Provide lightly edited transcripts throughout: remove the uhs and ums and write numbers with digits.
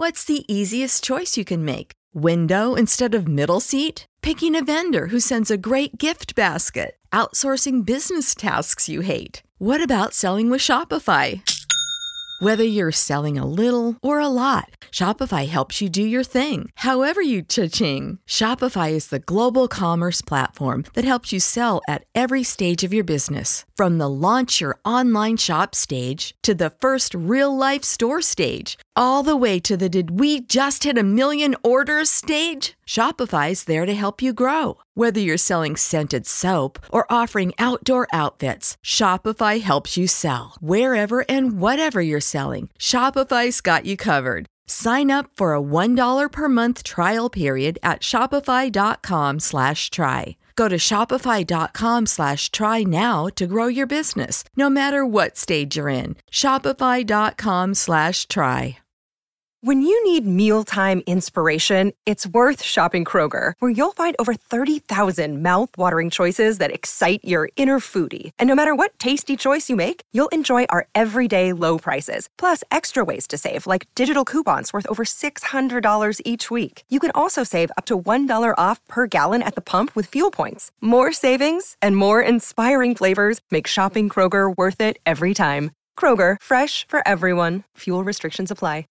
What's the easiest choice you can make? Window instead of middle seat? Picking a vendor who sends a great gift basket? Outsourcing business tasks you hate? What about selling with Shopify? Whether you're selling a little or a lot, Shopify helps you do your thing, however you cha-ching. Shopify is the global commerce platform that helps you sell at every stage of your business. From the launch your online shop stage to the first real-life store stage, all the way to the did we just hit a million orders stage. Shopify's there to help you grow. Whether you're selling scented soap or offering outdoor outfits, Shopify helps you sell. Wherever and whatever you're selling, Shopify's got you covered. Sign up for a $1 per month trial period at shopify.com/try. Go to shopify.com/try now to grow your business, no matter what stage you're in. Shopify.com/try. When you need mealtime inspiration, it's worth shopping Kroger, where you'll find over 30,000 mouth-watering choices that excite your inner foodie. And no matter what tasty choice you make, you'll enjoy our everyday low prices, plus extra ways to save, like digital coupons worth over $600 each week. You can also save up to $1 off per gallon at the pump with fuel points. More savings and more inspiring flavors make shopping Kroger worth it every time. Kroger, fresh for everyone. Fuel restrictions apply.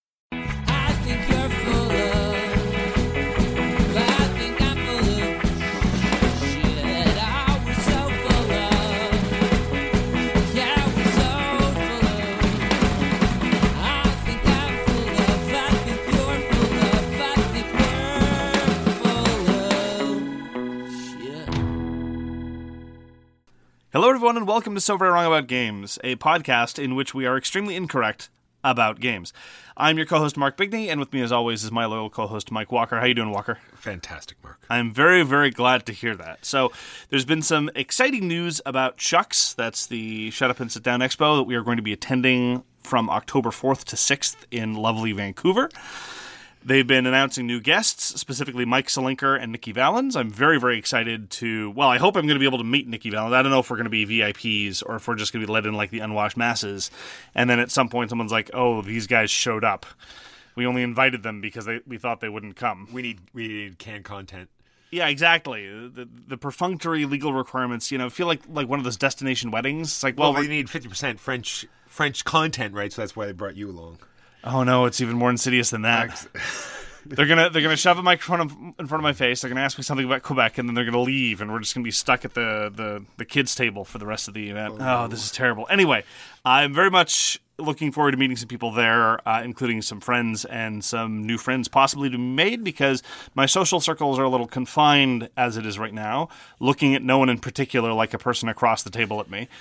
Hello, everyone, and welcome to So Very Wrong About Games, a podcast in which we are extremely incorrect about games. I'm your co-host, Mark Bigney, and with me, as always, is my loyal co-host, Mike Walker. How you doing, Walker? Fantastic, Mark. I'm very, very glad to hear that. So, there's been some exciting news about Shucks. That's the Shut Up and Sit Down Expo that we are going to be attending from October 4th to 6th in lovely Vancouver. They've been announcing new guests, specifically Mike Selinker and Nikki Valens. I'm very, very excited to, I hope I'm going to be able to meet Nikki Valens. I don't know if we're going to be VIPs or if we're just going to be let in like the unwashed masses. And then at some point someone's like, oh, these guys showed up. We only invited them because we thought they wouldn't come. We need canned content. Yeah, exactly. The perfunctory legal requirements, feel like one of those destination weddings. It's like, we need 50% French content, right? So that's why they brought you along. Oh no, it's even more insidious than that. They're gonna shove a microphone in front of my face. They're gonna ask me something about Quebec, and then they're gonna leave, and we're just gonna be stuck at the kids' table for the rest of the event. Oh, this is terrible. Anyway, I'm very much looking forward to meeting some people there, including some friends and some new friends possibly to be made, because my social circles are a little confined as it is right now. Looking at no one in particular, like a person across the table at me.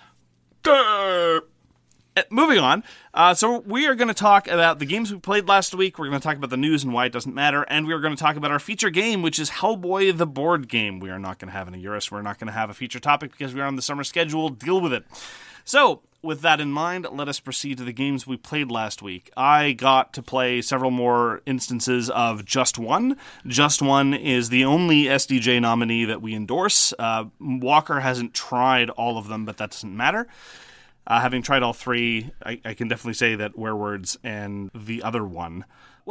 Moving on, so we are going to talk about the games we played last week. We're going to talk about the news and why it doesn't matter, and we are going to talk about our feature game, which is Hellboy the board game. We are not going to have an Eurus. We're not going to have a feature topic because we are on the summer schedule. Deal with it. So, with that in mind, let us proceed to the games we played last week. I got to play several more instances of Just One. Just One is the only SDJ nominee that we endorse. Walker hasn't tried all of them, but that doesn't matter. Having tried all three, I can definitely say that Werewords and the other one.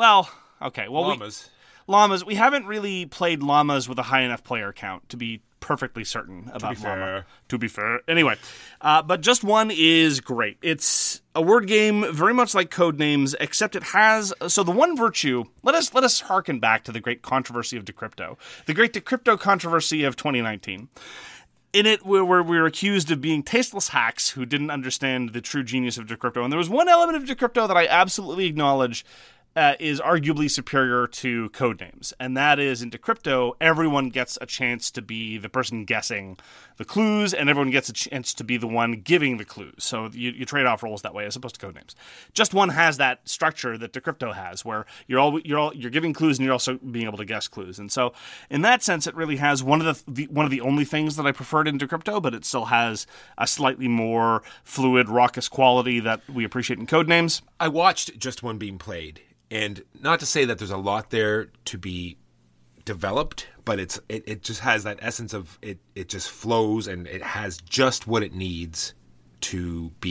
Llamas. We haven't really played Llamas with a high enough player count to be perfectly certain about Llama. To be fair. Anyway, but Just One is great. It's a word game very much like Codenames, except it has... So the one virtue... Let us harken back to the great controversy of Decrypto. The great Decrypto controversy of 2019. In it, we were accused of being tasteless hacks who didn't understand the true genius of Decrypto. And there was one element of Decrypto that I absolutely acknowledge is arguably superior to Codenames. And that is, in Decrypto, everyone gets a chance to be the person guessing the clues, and everyone gets a chance to be the one giving the clues. So you trade off roles that way, as opposed to Codenames. Just One has that structure that Decrypto has, where you're giving clues and you're also being able to guess clues. And so, in that sense, it really has one of the only things that I preferred in Decrypto, but it still has a slightly more fluid, raucous quality that we appreciate in Codenames. I watched Just One being played. And not to say that there's a lot there to be developed, but it just has that essence of it just flows, and it has just what it needs to be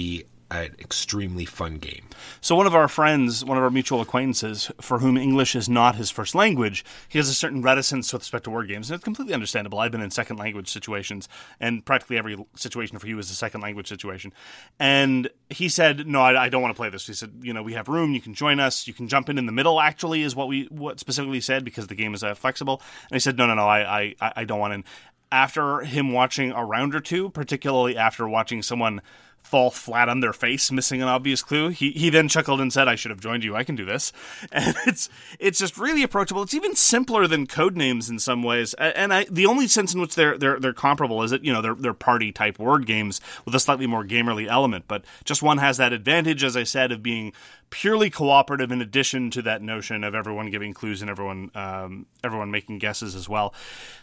an extremely fun game. So one of our friends, one of our mutual acquaintances, for whom English is not his first language, he has a certain reticence with respect to word games, and it's completely understandable. I've been in second language situations, and practically every situation for you is a second language situation. And he said, no, I don't want to play this. He said, we have room, you can join us, you can jump in the middle, actually, is what specifically said, because the game is flexible. And he said, no, I don't want in. After him watching a round or two, particularly after watching someone fall flat on their face, missing an obvious clue, he then chuckled and said, I should have joined you, I can do this. And it's just really approachable. It's even simpler than Codenames in some ways. And the only sense in which they're comparable is that, they're party type word games with a slightly more gamerly element. But just one has that advantage, as I said, of being purely cooperative in addition to that notion of everyone giving clues and everyone making guesses as well.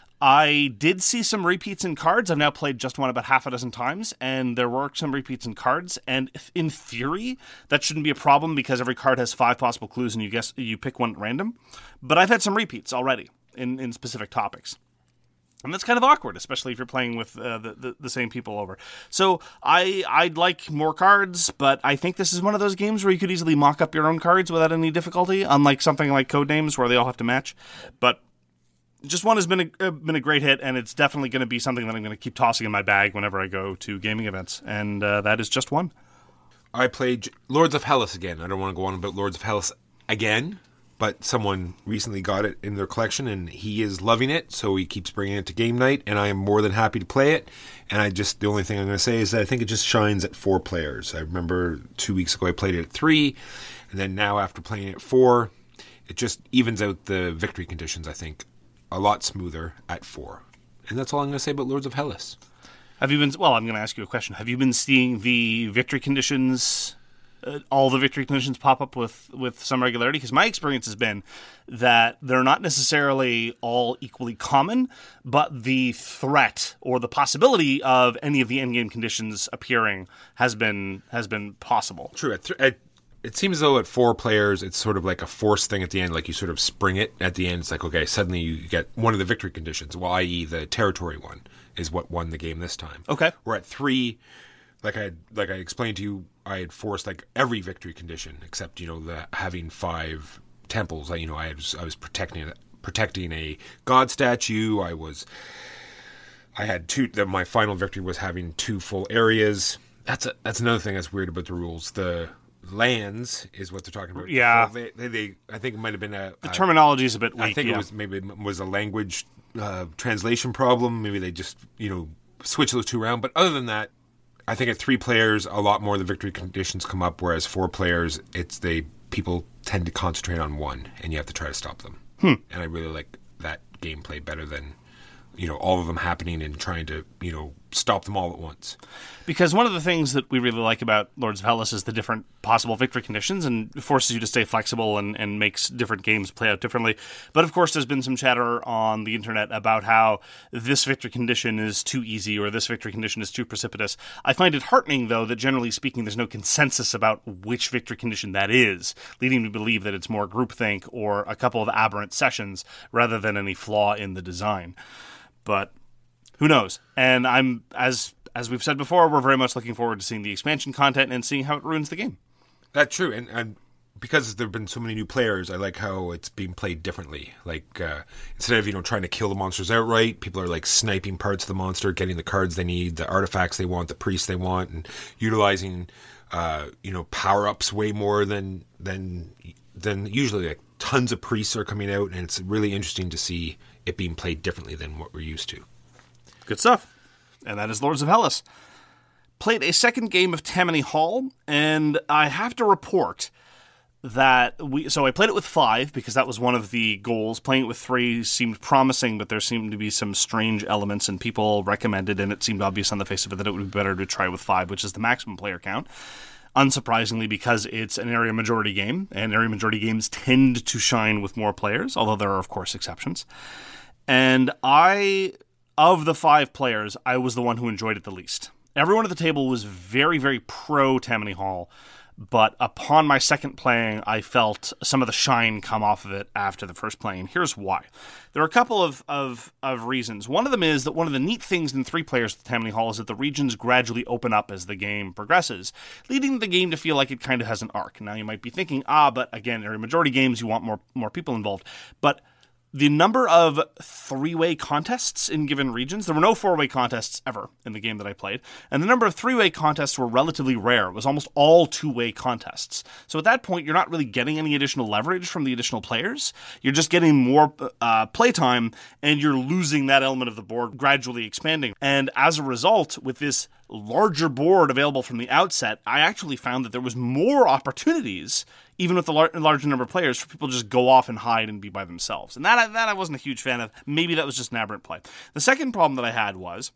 I did see some repeats in cards. I've now played just one about half a dozen times, and there were some repeats in cards. And in theory, that shouldn't be a problem because every card has 5 possible clues, and you pick one at random. But I've had some repeats already in specific topics. And that's kind of awkward, especially if you're playing with the same people over. So I'd like more cards, but I think this is one of those games where you could easily mock up your own cards without any difficulty, unlike something like Codenames where they all have to match. But just one has been a great hit, and it's definitely going to be something that I'm going to keep tossing in my bag whenever I go to gaming events, and that is just one. I played Lords of Hellas again. I don't want to go on about Lords of Hellas again, but someone recently got it in their collection, and he is loving it, so he keeps bringing it to game night, and I am more than happy to play it. And the only thing I'm going to say is that I think it just shines at 4 players. I remember 2 weeks ago I played it at 3, and then now after playing it at 4, it just evens out the victory conditions, I think, a lot smoother at 4. And that's all I'm going to say about Lords of Hellas. I'm going to ask you a question. Have you been seeing the victory conditions, all the victory conditions pop up with some regularity? Because my experience has been that they're not necessarily all equally common, but the threat or the possibility of any of the endgame conditions appearing has been possible. True. It seems as though at 4 players, it's sort of like a force thing at the end, like you sort of spring it at the end. It's like, okay, suddenly you get one of the victory conditions, i.e. the territory one is what won the game this time. Okay. Where at 3, like I explained to you, I had forced like every victory condition except, the having 5 temples. I was protecting a god statue. I had 2, my final victory was having 2 full areas. That's another thing that's weird about the rules. The lands is what they're talking about. Yeah. So they I think it might have been the terminology is a bit weak. I think it was a language translation problem. Maybe they just, switch those 2 around. But other than that, I think at 3 players, a lot more of the victory conditions come up, whereas 4 players, people tend to concentrate on one, and you have to try to stop them. And I really like that gameplay better than, all of them happening and trying to, stop them all at once. Because one of the things that we really like about Lords of Hellas is the different possible victory conditions and forces you to stay flexible and makes different games play out differently. But of course, there's been some chatter on the internet about how this victory condition is too easy or this victory condition is too precipitous. I find it heartening, though, that generally speaking, there's no consensus about which victory condition that is, leading me to believe that it's more groupthink or a couple of aberrant sessions rather than any flaw in the design. But who knows? And I'm, as we've said before, we're very much looking forward to seeing the expansion content and seeing how it ruins the game. That's true. And because there have been so many new players, I like how it's being played differently. Like, instead of, trying to kill the monsters outright, people are like sniping parts of the monster, getting the cards they need, the artifacts they want, the priests they want, and utilizing, power-ups way more than usually. Like, tons of priests are coming out, and it's really interesting to see it being played differently than what we're used to. Good stuff. And that is Lords of Hellas. Played a second game of Tammany Hall, and I have to report that I played it with 5 because that was one of the goals. Playing it with 3 seemed promising, but there seemed to be some strange elements, and people recommended, and it seemed obvious on the face of it, that it would be better to try with 5, which is the maximum player count. Unsurprisingly, because it's an area majority game, and area majority games tend to shine with more players, although there are, of course, exceptions. And of the 5 players, I was the one who enjoyed it the least. Everyone at the table was very, very pro Tammany Hall, but upon my second playing, I felt some of the shine come off of it after the first playing. Here's why. There are a couple of reasons. One of them is that one of the neat things in 3 players with Tammany Hall is that the regions gradually open up as the game progresses, leading the game to feel like it kind of has an arc. Now you might be thinking, but again, area majority games, you want more people involved. But the number of 3-way contests in given regions, there were no 4-way contests ever in the game that I played, and the number of 3-way contests were relatively rare. It was almost all 2-way contests. So at that point, you're not really getting any additional leverage from the additional players. You're just getting more playtime, and you're losing that element of the board gradually expanding. And as a result, with this larger board available from the outset, I actually found that there was more opportunities, even with the larger number of players, for people to just go off and hide and be by themselves. And that I wasn't a huge fan of. Maybe that was just an aberrant play. The second problem that I had was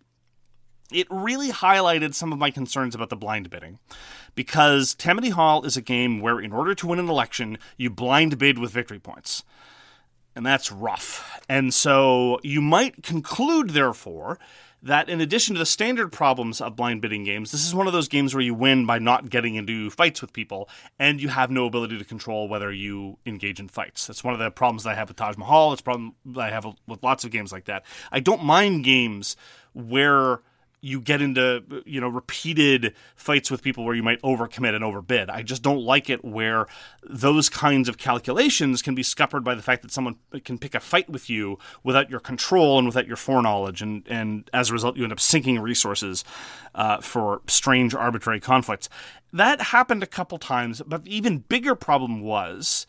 it really highlighted some of my concerns about the blind bidding, because Tammany Hall is a game where in order to win an election, you blind bid with victory points. And that's rough. And so you might conclude, therefore, that in addition to the standard problems of blind bidding games, this is one of those games where you win by not getting into fights with people, and you have no ability to control whether you engage in fights. That's one of the problems that I have with Taj Mahal. It's a problem that I have with lots of games like that. I don't mind games where you get into, repeated fights with people where you might overcommit and overbid. I just don't like it where those kinds of calculations can be scuppered by the fact that someone can pick a fight with you without your control and without your foreknowledge, and as a result, you end up sinking resources for strange, arbitrary conflicts. That happened a couple times, but the even bigger problem was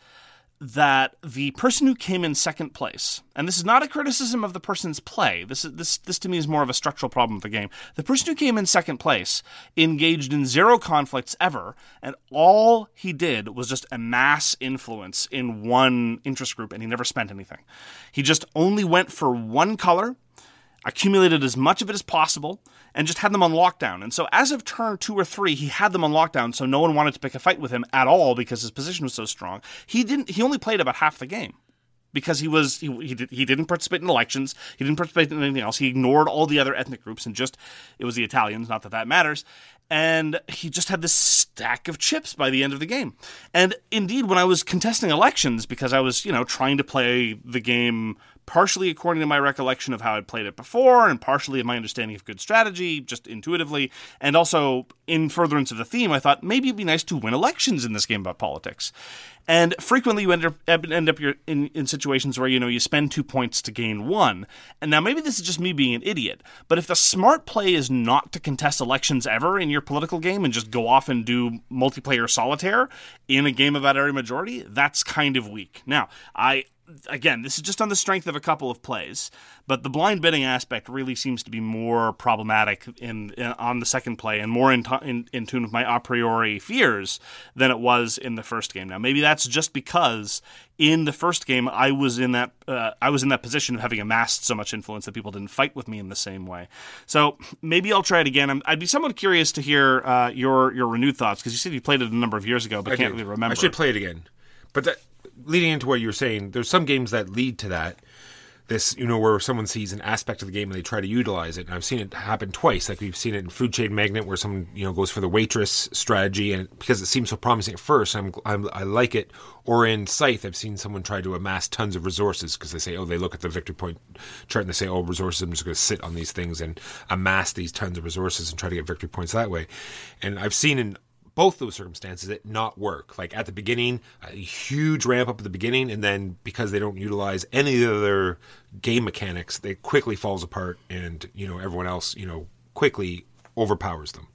that the person who came in second place, and this is not a criticism of the person's play, this to me is more of a structural problem of the game. The person who came in second place engaged in 0 conflicts ever, and all he did was just amass influence in one interest group, and he never spent anything. He just only went for one color, accumulated as much of it as possible, and just had them on lockdown. And so as of turn 2 or 3, he had them on lockdown, so no one wanted to pick a fight with him at all because his position was so strong. He only played about half the game because he didn't participate in elections, he didn't participate in anything else. He ignored all the other ethnic groups and it was the Italians, not that that matters. And he just had this stack of chips by the end of the game. And indeed, when I was contesting elections, because I was, trying to play the game partially according to my recollection of how I'd played it before, and partially of my understanding of good strategy, just intuitively, and also in furtherance of the theme, I thought maybe it'd be nice to win elections in this game about politics. And frequently you end up in situations where, you spend 2 points to gain 1. And now maybe this is just me being an idiot, but if the smart play is not to contest elections ever in your political game and just go off and do multiplayer solitaire in a game about area majority, that's kind of weak. Now, again, this is just on the strength of a couple of plays, but the blind bidding aspect really seems to be more problematic on the second play and more in tune with my a priori fears than it was in the first game. Now, maybe that's just because in the first game I was in that position of having amassed so much influence that people didn't fight with me in the same way. So maybe I'll try it again. I'd be somewhat curious to hear your renewed thoughts, because you said you played it a number of years ago, but can't really remember. I should play it again, but leading into what you were saying, there's some games that lead to that. This, where someone sees an aspect of the game and they try to utilize it. And I've seen it happen twice. Like we've seen it in Food Chain Magnate, where someone, goes for the waitress strategy, and because it seems so promising at first, I like it. Or in Scythe, I've seen someone try to amass tons of resources because they say, they look at the victory point chart and they say, resources, I'm just going to sit on these things and amass these tons of resources and try to get victory points that way. And I've seen in both those circumstances it not work. Like at the beginning, a huge ramp up at the beginning, and then because they don't utilize any of their game mechanics, it quickly falls apart, and everyone else quickly overpowers them.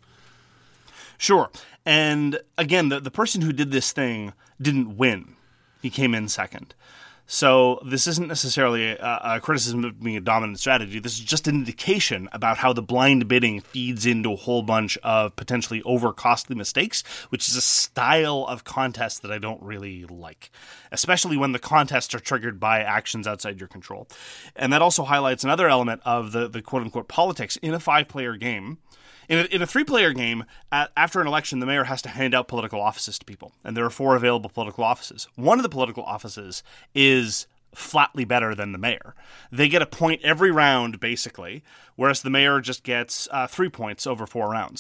Sure. And again, the person who did this thing didn't win. He came in second. So this isn't necessarily a criticism of being a dominant strategy. This is just an indication about how the blind bidding feeds into a whole bunch of potentially over-costly mistakes, which is a style of contest that I don't really like, especially when the contests are triggered by actions outside your control. And that also highlights another element of the quote-unquote politics in a 5-player game. In a 3-player game, after an election, the mayor has to hand out political offices to people, and there are 4 available political offices. One of the political offices is flatly better than the mayor. They get a point every round, basically, whereas the mayor just gets 3 points over 4 rounds.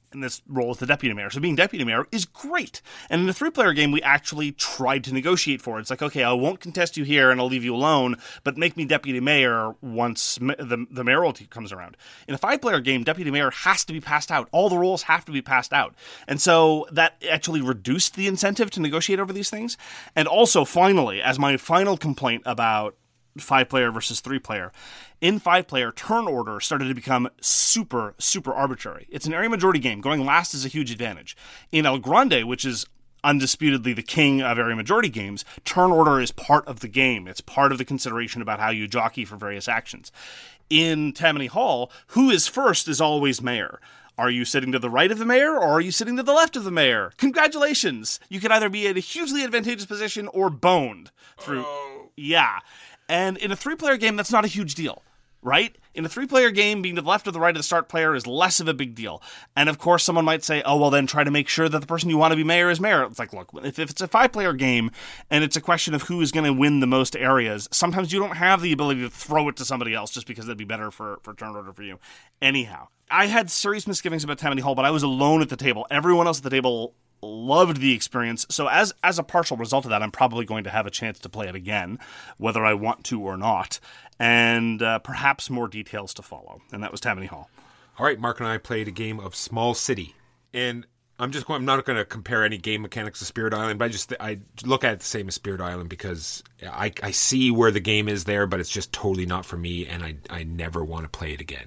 in this role as the deputy mayor. So being deputy mayor is great. And in a 3-player game, we actually tried to negotiate for it. It's like, okay, I won't contest you here and I'll leave you alone, but make me deputy mayor once the mayoralty comes around. In a 5-player game, deputy mayor has to be passed out. All the roles have to be passed out. And so that actually reduced the incentive to negotiate over these things. And also, finally, as my final complaint about 5-player versus 3-player, in 5-player, turn order started to become super, super arbitrary. It's an area majority game. Going last is a huge advantage. In El Grande, which is undisputedly the king of area majority games, turn order is part of the game. It's part of the consideration about how you jockey for various actions. In Tammany Hall, who is first is always mayor. Are you sitting to the right of the mayor, or are you sitting to the left of the mayor? Congratulations! You can either be in a hugely advantageous position or boned through... Yeah. And in a 3-player game, that's not a huge deal, right? In a 3-player game, being to the left or the right of the start player is less of a big deal. And of course, someone might say, oh, well, then try to make sure that the person you want to be mayor is mayor. It's like, look, if it's a 5-player game and it's a question of who is going to win the most areas, sometimes you don't have the ability to throw it to somebody else just because that'd be better for turn order for you. Anyhow, I had serious misgivings about Tammany Hall, but I was alone at the table. Everyone else at the table loved the experience. So as a partial result of that, I'm probably going to have a chance to play it again, whether I want to or not, and perhaps more details to follow. And that was Tammany Hall. All right, Mark and I played a game of Small City, and I'm not going to compare any game mechanics to Spirit Island, but I look at it the same as Spirit Island because I see where the game is there, but it's just totally not for me, and I never want to play it again.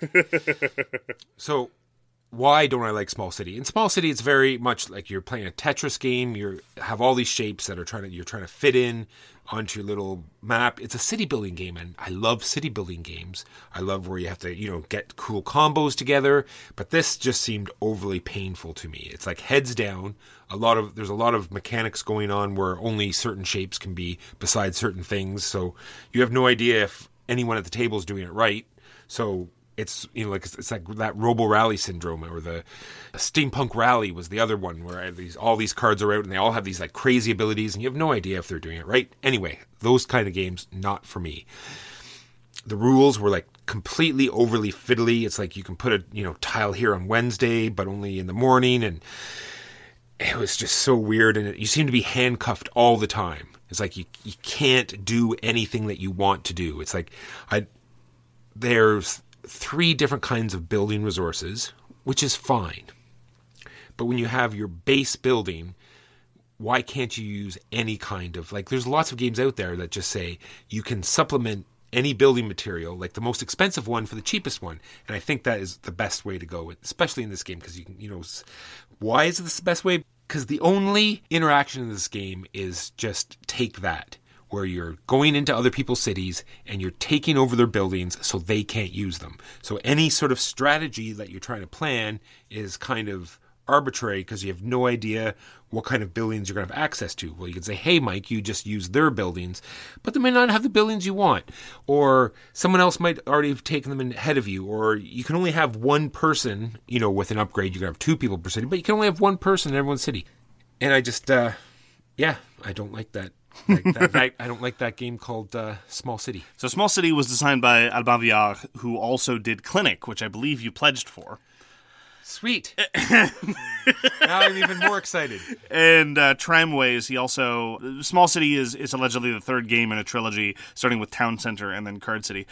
So why don't I like Small City? In Small City, it's very much like you're playing a Tetris game. You have all these shapes that you're trying to fit in onto your little map. It's a city building game, and I love city building games. I love where you have to, get cool combos together. But this just seemed overly painful to me. It's like heads down. There's a lot of mechanics going on where only certain shapes can be beside certain things. So you have no idea if anyone at the table is doing it right. So it's it's like that Robo Rally syndrome, or the Steampunk Rally was the other one where all these cards are out and they all have these like crazy abilities and you have no idea if they're doing it right. Anyway, those kind of games, not for me. The rules were like completely overly fiddly. It's like you can put a tile here on Wednesday, but only in the morning, and it was just so weird. And you seem to be handcuffed all the time. It's like you can't do anything that you want to do. It's like there's 3 different kinds of building resources, which is fine. But when you have your base building, why can't you use any kind of, there's lots of games out there that just say you can supplement any building material, like the most expensive one for the cheapest one. And I think that is the best way to go, especially in this game, because why is this the best way? Because the only interaction in this game is just take that, where you're going into other people's cities and you're taking over their buildings so they can't use them. So any sort of strategy that you're trying to plan is kind of arbitrary because you have no idea what kind of buildings you're going to have access to. Well, you can say, hey, Mike, you just use their buildings, but they may not have the buildings you want. Or someone else might already have taken them ahead of you. Or you can only have one person, with an upgrade. You can have 2 people per city, but you can only have one person in everyone's city. And I just, I don't like that. I don't like that game called Small City. So Small City was designed by Alban Viard, who also did Clinic, which I believe you pledged for. Sweet. Now I'm even more excited. And Tramways, Small City is allegedly the 3rd game in a trilogy, starting with Town Center and then Card City.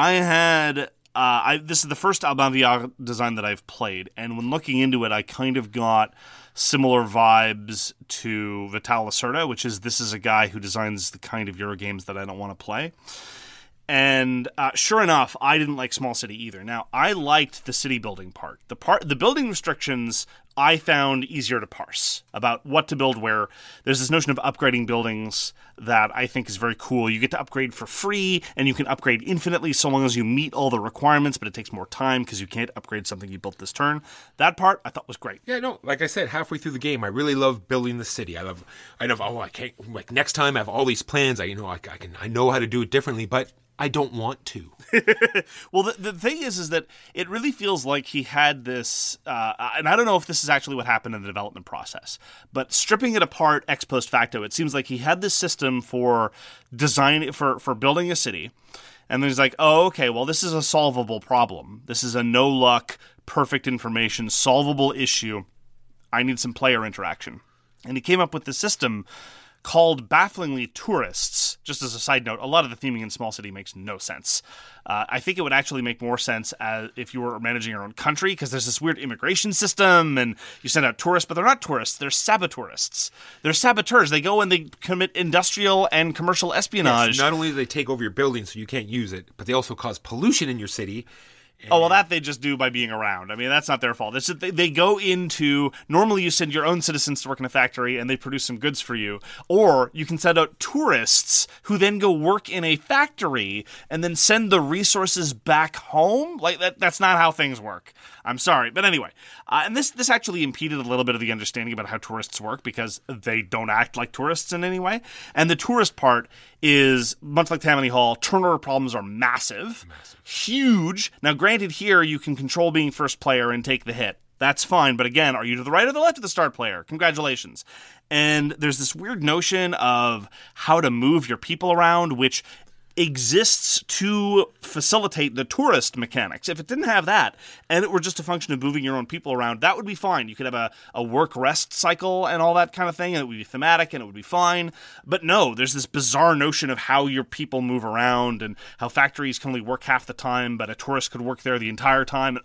This is the first Alban Viard design that I've played, and when looking into it, I kind of got similar vibes to Vital Lacerda, which is this is a guy who designs the kind of Euro games that I don't want to play. And sure enough, I didn't like Small City either. Now, I liked the city building part. The building restrictions I found easier to parse about what to build where. There's this notion of upgrading buildings that I think is very cool. You get to upgrade for free, and you can upgrade infinitely so long as you meet all the requirements, but it takes more time because you can't upgrade something you built this turn. That part I thought was great. Yeah, no, like I said, halfway through the game, I really love building the city. I can't, next time I have all these plans. I know how to do it differently, but I don't want to. Well, the thing is that it really feels like he had this, and I don't know if this is actually what happened in the development process, but stripping it apart ex post facto, it seems like he had this system for design, for building a city, and then he's like, oh, okay, well, this is a solvable problem. This is a no-luck perfect information, solvable issue. I need some player interaction. And he came up with the system called bafflingly Tourists. Just as a side note, a lot of the theming in Small City makes no sense. I think it would actually make more sense if you were managing your own country, because there's this weird immigration system, and you send out tourists, but they're not tourists, they're sabotourists. They're saboteurs. They go and they commit industrial and commercial espionage. Yes, not only do they take over your building so you can't use it, but they also cause pollution in your city. Oh, well, that they just do by being around. I mean, that's not their fault. It's just they go into... Normally, you send your own citizens to work in a factory, and they produce some goods for you. Or you can send out tourists who then go work in a factory and then send the resources back home. Like, that's not how things work. I'm sorry. But anyway, and this actually impeded a little bit of the understanding about how tourists work, because they don't act like tourists in any way. And the tourist part is, much like Tammany Hall, turnover problems are massive. Huge. Now, granted, here you can control being first player and take the hit. That's fine, but again, are you to the right or the left of the start player? Congratulations. And there's this weird notion of how to move your people around, which exists to facilitate the tourist mechanics. If it didn't have that, and it were just a function of moving your own people around, that would be fine. You could have a work-rest cycle and all that kind of thing, and it would be thematic, and it would be fine. But no, there's this bizarre notion of how your people move around, and how factories can only work half the time, but a tourist could work there the entire time.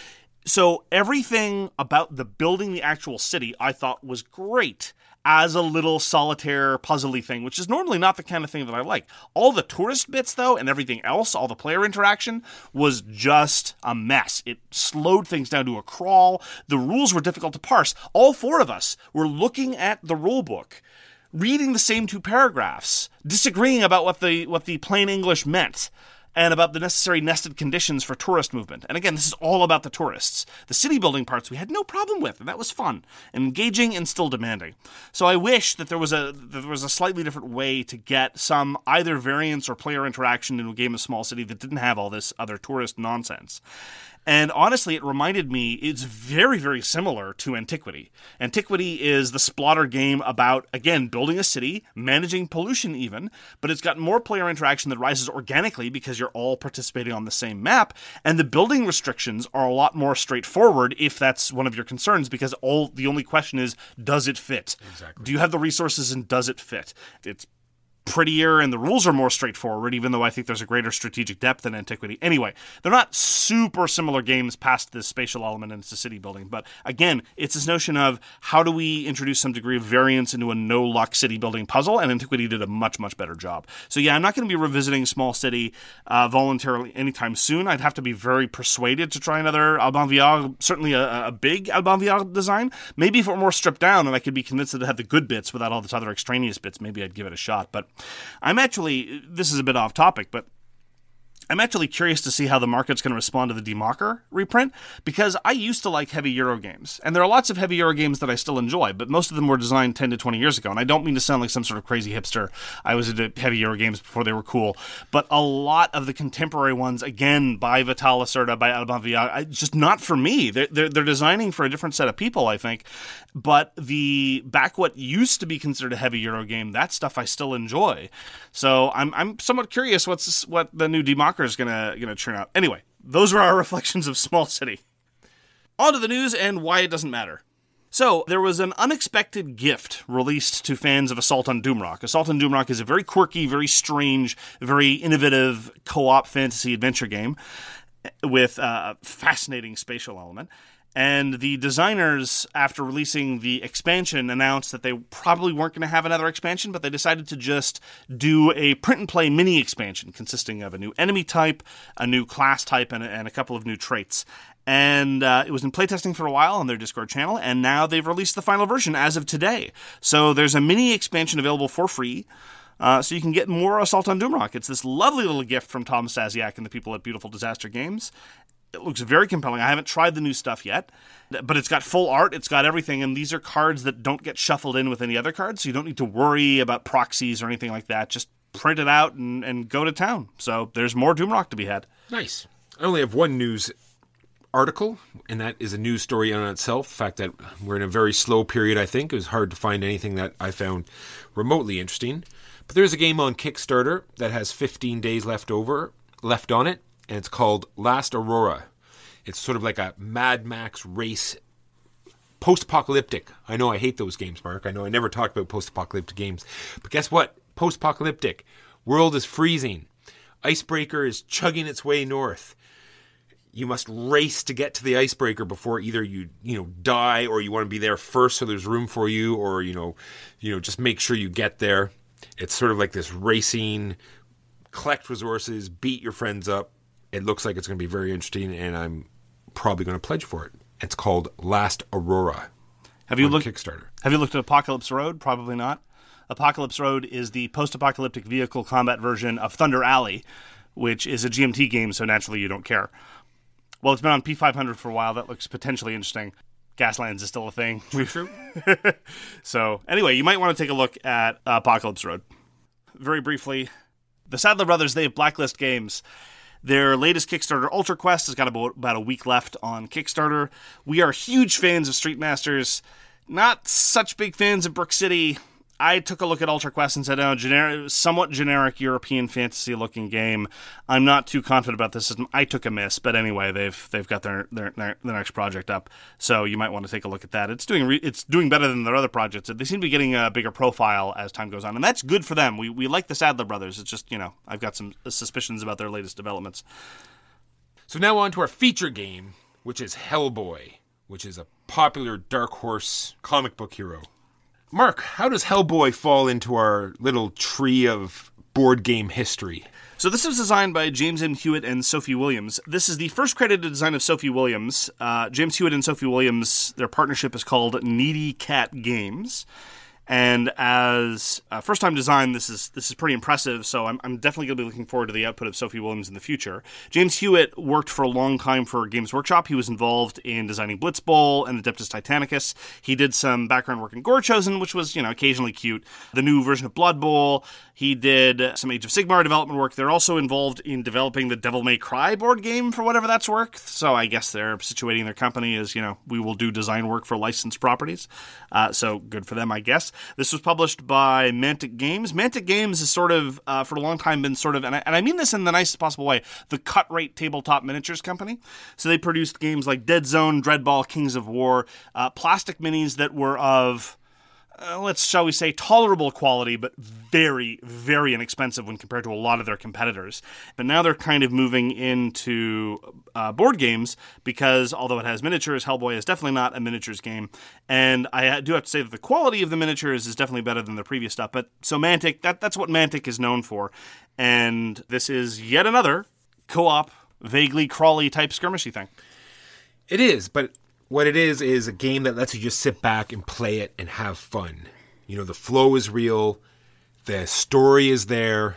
So everything about the building the actual city I thought was great as a little solitaire puzzly thing, which is normally not the kind of thing that I like. All the tourist bits, though, and everything else, all the player interaction, was just a mess. It slowed things down to a crawl. The rules were difficult to parse. All four of us were looking at the rule book, reading the same two paragraphs, disagreeing about what the plain English meant, and about the necessary nested conditions for tourist movement. And again, this is all about the tourists. The city building parts we had no problem with, and that was fun, and engaging, and still demanding. So I wish that there was a slightly different way to get some either variance or player interaction in a game of Small City that didn't have all this other tourist nonsense. And honestly, it reminded me, it's very, very similar to Antiquity. Antiquity is the Splotter game about, again, building a city, managing pollution even, but it's got more player interaction that rises organically because you're all participating on the same map, and the building restrictions are a lot more straightforward if that's one of your concerns, because the only question is, does it fit? Exactly. Do you have the resources and does it fit? It's prettier, and the rules are more straightforward, even though I think there's a greater strategic depth in Antiquity. Anyway, they're not super similar games past this spatial element and it's a city building, but again, it's this notion of how do we introduce some degree of variance into a no-luck city building puzzle, and Antiquity did a much, much better job. So yeah, I'm not going to be revisiting Small City voluntarily anytime soon. I'd have to be very persuaded to try another Alban Viard, certainly a big Alban Viard design. Maybe if it were more stripped down and I could be convinced that it had the good bits without all this other extraneous bits, maybe I'd give it a shot, but this is a bit off topic, but I'm actually curious to see how the market's going to respond to the Democker reprint, because I used to like heavy Euro games, and there are lots of heavy Euro games that I still enjoy, but most of them were designed 10 to 20 years ago, and I don't mean to sound like some sort of crazy hipster. I was into heavy Euro games before they were cool, but a lot of the contemporary ones, again, by Vital Lacerda, by Alban Viard, just not for me. They're designing for a different set of people, I think, but what used to be considered a heavy Euro game, that stuff I still enjoy. So I'm somewhat curious what the new Democker is gonna churn out. Anyway, those were our reflections of Small City. On to the news and why it doesn't matter. So, there was an unexpected gift released to fans of Assault on Doomrock. Assault on Doomrock is a very quirky, very strange, very innovative co-op fantasy adventure game with a fascinating spatial element. And the designers, after releasing the expansion, announced that they probably weren't going to have another expansion, but they decided to just do a print-and-play mini-expansion consisting of a new enemy type, a new class type, and a couple of new traits. And it was in playtesting for a while on their Discord channel, and now they've released the final version as of today. So there's a mini-expansion available for free, so you can get more Assault on Doomrock. It's this lovely little gift from Tom Stasiak and the people at Beautiful Disaster Games. It looks very compelling. I haven't tried the new stuff yet, but it's got full art, it's got everything, and these are cards that don't get shuffled in with any other cards, so you don't need to worry about proxies or anything like that. Just print it out and go to town. So there's more Doomrock to be had. Nice. I only have one news article, and that is a news story in itself. The fact that we're in a very slow period, I think. It was hard to find anything that I found remotely interesting. But there's a game on Kickstarter that has 15 days left on it, and it's called Last Aurora. It's sort of like a Mad Max race, post-apocalyptic. I know I hate those games, Mark. I know I never talk about post-apocalyptic games. But guess what? Post-apocalyptic. World is freezing. Icebreaker is chugging its way north. You must race to get to the icebreaker before either you die, or you want to be there first so there's room for you, or just make sure you get there. It's sort of like this racing, collect resources, beat your friends up. It looks like it's going to be very interesting, and I'm probably going to pledge for it. It's called Last Aurora. Have you looked Kickstarter? Have you looked at Apocalypse Road? Probably not. Apocalypse Road is the post-apocalyptic vehicle combat version of Thunder Alley, which is a GMT game, so naturally you don't care. Well, it's been on P500 for a while. That looks potentially interesting. Gaslands is still a thing. True. So, anyway, you might want to take a look at Apocalypse Road. Very briefly, the Sadler Brothers, they have Blacklist Games. Their latest Kickstarter, Ultra Quest, has got about a week left on Kickstarter. We are huge fans of Street Masters, not such big fans of Brook City. I took a look at Ultra Quest and said, somewhat generic European fantasy-looking game. I'm not too confident about this system. I took a miss, but anyway, they've got their next project up, so you might want to take a look at that. It's doing better than their other projects. They seem to be getting a bigger profile as time goes on, and that's good for them. We like the Sadler Brothers. It's just, I've got some suspicions about their latest developments. So now on to our feature game, which is Hellboy, which is a popular Dark Horse comic book hero. Mark, how does Hellboy fall into our little tree of board game history? So this was designed by James M. Hewitt and Sophie Williams. This is the first credited design of Sophie Williams. James Hewitt and Sophie Williams, their partnership is called Needy Cat Games. And as a first-time design, this is pretty impressive, so I'm definitely going to be looking forward to the output of Sophie Williams in the future. James Hewitt worked for a long time for Games Workshop. He was involved in designing Blitz Bowl and Adeptus Titanicus. He did some background work in Gore Chosen, which was, occasionally cute. The new version of Blood Bowl. He did some Age of Sigmar development work. They're also involved in developing the Devil May Cry board game for whatever that's worth. So I guess they're situating their company as, we will do design work for licensed properties. So good for them, I guess. This was published by Mantic Games. Mantic Games is sort of, for a long time, been sort of, and I mean this in the nicest possible way, the cut-rate tabletop miniatures company. So they produced games like Dead Zone, Dreadball, Kings of War, plastic minis that were of, shall we say, tolerable quality, but very, very inexpensive when compared to a lot of their competitors. But now they're kind of moving into board games because, although it has miniatures, Hellboy is definitely not a miniatures game. And I do have to say that the quality of the miniatures is definitely better than the previous stuff. But so Mantic, that's what Mantic is known for. And this is yet another co-op, vaguely crawly type skirmishy thing. It is, but what it is a game that lets you just sit back and play it and have fun. The flow is real, the story is there.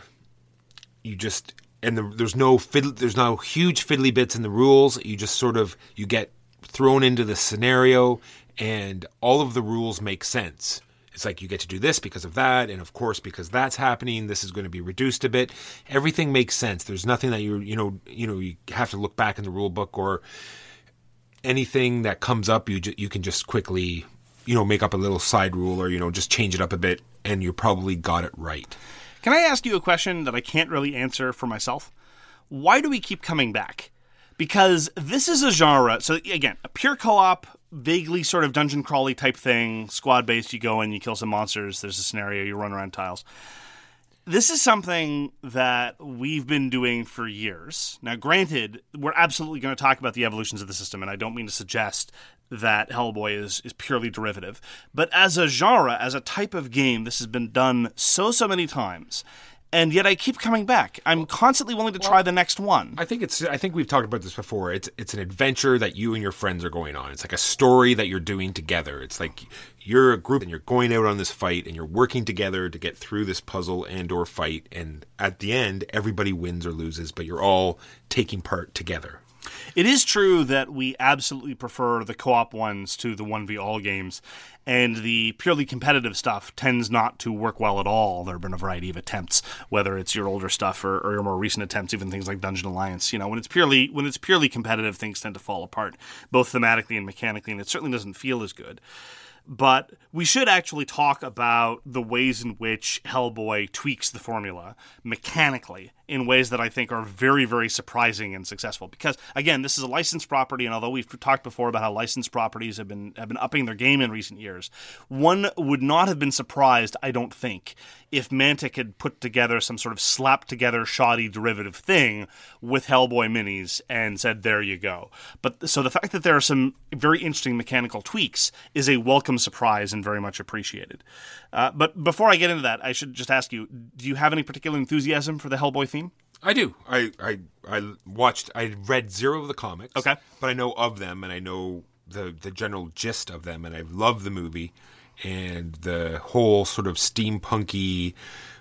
There's no huge fiddly bits in the rules. You just sort of you get thrown into the scenario, and all of the rules make sense. It's like you get to do this because of that, and of course because that's happening, this is going to be reduced a bit. Everything makes sense. There's nothing that you have to look back in the rule book or anything that comes up, you can just quickly, make up a little side rule or, just change it up a bit, and you probably got it right. Can I ask you a question that I can't really answer for myself? Why do we keep coming back? Because this is a genre, so again, a pure co-op, vaguely sort of dungeon crawly type thing, squad-based, you go in, you kill some monsters, there's a scenario, you run around tiles. This is something that we've been doing for years. Now, granted, we're absolutely going to talk about the evolutions of the system, and I don't mean to suggest that Hellboy is purely derivative. But as a genre, as a type of game, this has been done so many times. And yet I keep coming back. I'm constantly willing to try the next one. I think we've talked about this before. It's an adventure that you and your friends are going on. It's like a story that you're doing together. It's like you're a group and you're going out on this fight and you're working together to get through this puzzle and or fight. And at the end, everybody wins or loses, but you're all taking part together. It is true that we absolutely prefer the co-op ones to the 1v-all games, and the purely competitive stuff tends not to work well at all. There have been a variety of attempts, whether it's your older stuff or your more recent attempts, even things like Dungeon Alliance. When it's purely competitive, things tend to fall apart, both thematically and mechanically, and it certainly doesn't feel as good. But we should actually talk about the ways in which Hellboy tweaks the formula mechanically in ways that I think are very, very surprising and successful. Because, again, this is a licensed property, and although we've talked before about how licensed properties have been upping their game in recent years, one would not have been surprised, I don't think, if Mantic had put together some sort of slapped-together, shoddy derivative thing with Hellboy minis and said, there you go. But so the fact that there are some very interesting mechanical tweaks is a welcome surprise and very much appreciated. But before I get into that, I should just ask you, do you have any particular enthusiasm for the Hellboy theme? I do. I read zero of the comics. Okay. But I know of them, and I know the general gist of them, and I love the movie. And the whole sort of steampunky,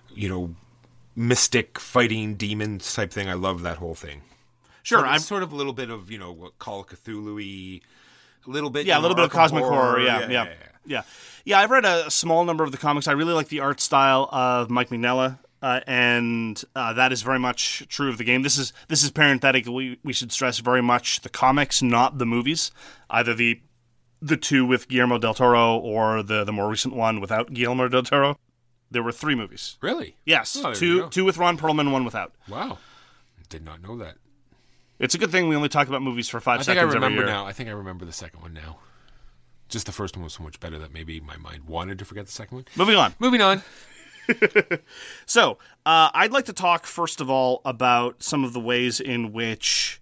mystic fighting demons type thing. I love that whole thing. Sure. So I'm sort of a little bit of, Call of Cthulhu-y, a little bit. Yeah, a little bit of cosmic horror. Yeah. I've read a small number of the comics. I really like the art style of Mike Mignola. And that is very much true of the game. This is parenthetic. We should stress very much the comics, not the movies. Either the two with Guillermo del Toro or the more recent one without Guillermo del Toro. There were 3 movies. Really? Yes. Oh, two with Ron Perlman, 1 without. Wow. Did not know that. It's a good thing we only talk about movies for 5 seconds every year. Now. I think I remember the second one now. Just the first one was so much better that maybe my mind wanted to forget the second one. Moving on. So, I'd like to talk, first of all, about some of the ways in which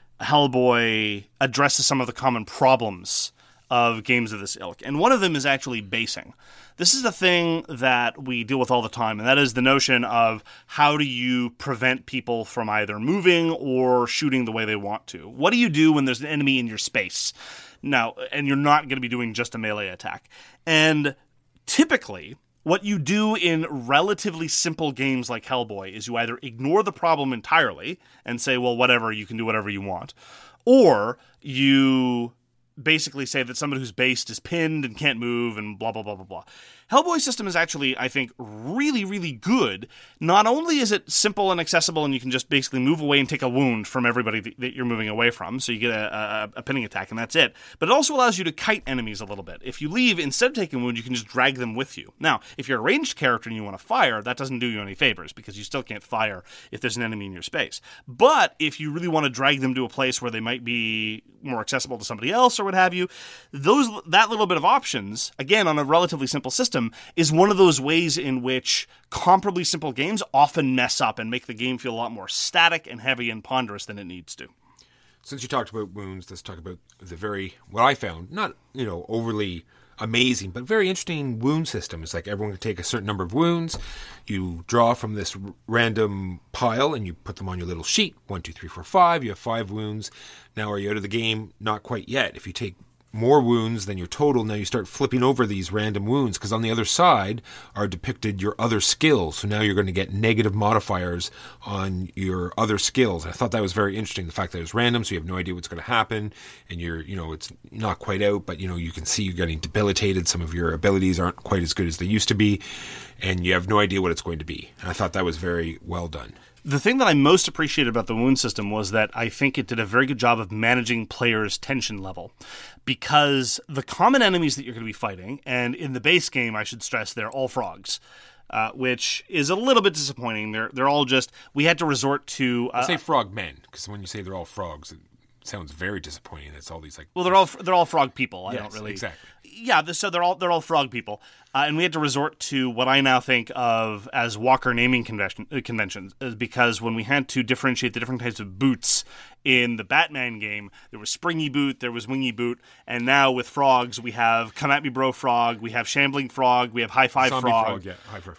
Hellboy addresses some of the common problems of games of this ilk. And one of them is actually basing. This is a thing that we deal with all the time, and that is the notion of how do you prevent people from either moving or shooting the way they want to. What do you do when there's an enemy in your space? Now, and you're not going to be doing just a melee attack. And typically, what you do in relatively simple games like Hellboy is you either ignore the problem entirely and say, well, whatever, you can do whatever you want, or you basically say that somebody who's based is pinned and can't move and blah, blah, blah, blah, blah. Hellboy's system is actually, I think, really, really good. Not only is it simple and accessible and you can just basically move away and take a wound from everybody that you're moving away from, so you get a pinning attack and that's it, but it also allows you to kite enemies a little bit. If you leave, instead of taking a wound, you can just drag them with you. Now, if you're a ranged character and you want to fire, that doesn't do you any favors because you still can't fire if there's an enemy in your space. But if you really want to drag them to a place where they might be more accessible to somebody else or what have you, that little bit of options, again, on a relatively simple system, is one of those ways in which comparably simple games often mess up and make the game feel a lot more static and heavy and ponderous than it needs to. Since you talked about wounds, let's talk about what I found, not, overly amazing, but very interesting wound system. It's like everyone can take a certain number of wounds. You draw from this random pile and you put them on your little sheet. 1, 2, 3, 4, 5. You have 5 wounds. Now, are you out of the game? Not quite yet. If you take more wounds than your total, now you start flipping over these random wounds because on the other side are depicted your other skills. So now you're going to get negative modifiers on your other skills. I thought that was very interesting, the fact that it was random, so you have no idea what's going to happen, and it's not quite out, but you can see you're getting debilitated. Some of your abilities aren't quite as good as they used to be, and you have no idea what it's going to be. And I thought that was very well done. The thing that I most appreciated about the wound system was that I think it did a very good job of managing players' tension level. Because the common enemies that you're going to be fighting, and in the base game, I should stress, they're all frogs, which is a little bit disappointing. They're all just, we had to resort to... I say frog men, because when you say they're all frogs, it sounds very disappointing. It's all these Well, they're all frog people. Yes, I don't really... exactly. Yeah, so they're all frog people. And we had to resort to what I now think of as Walker naming conventions, because when we had to differentiate the different types of boots in the Batman game, there was Springy Boot, there was Wingy Boot, and now with frogs, we have Come At Me Bro Frog, we have Shambling Frog, we have High Five Zombie Frog. Yeah, High Five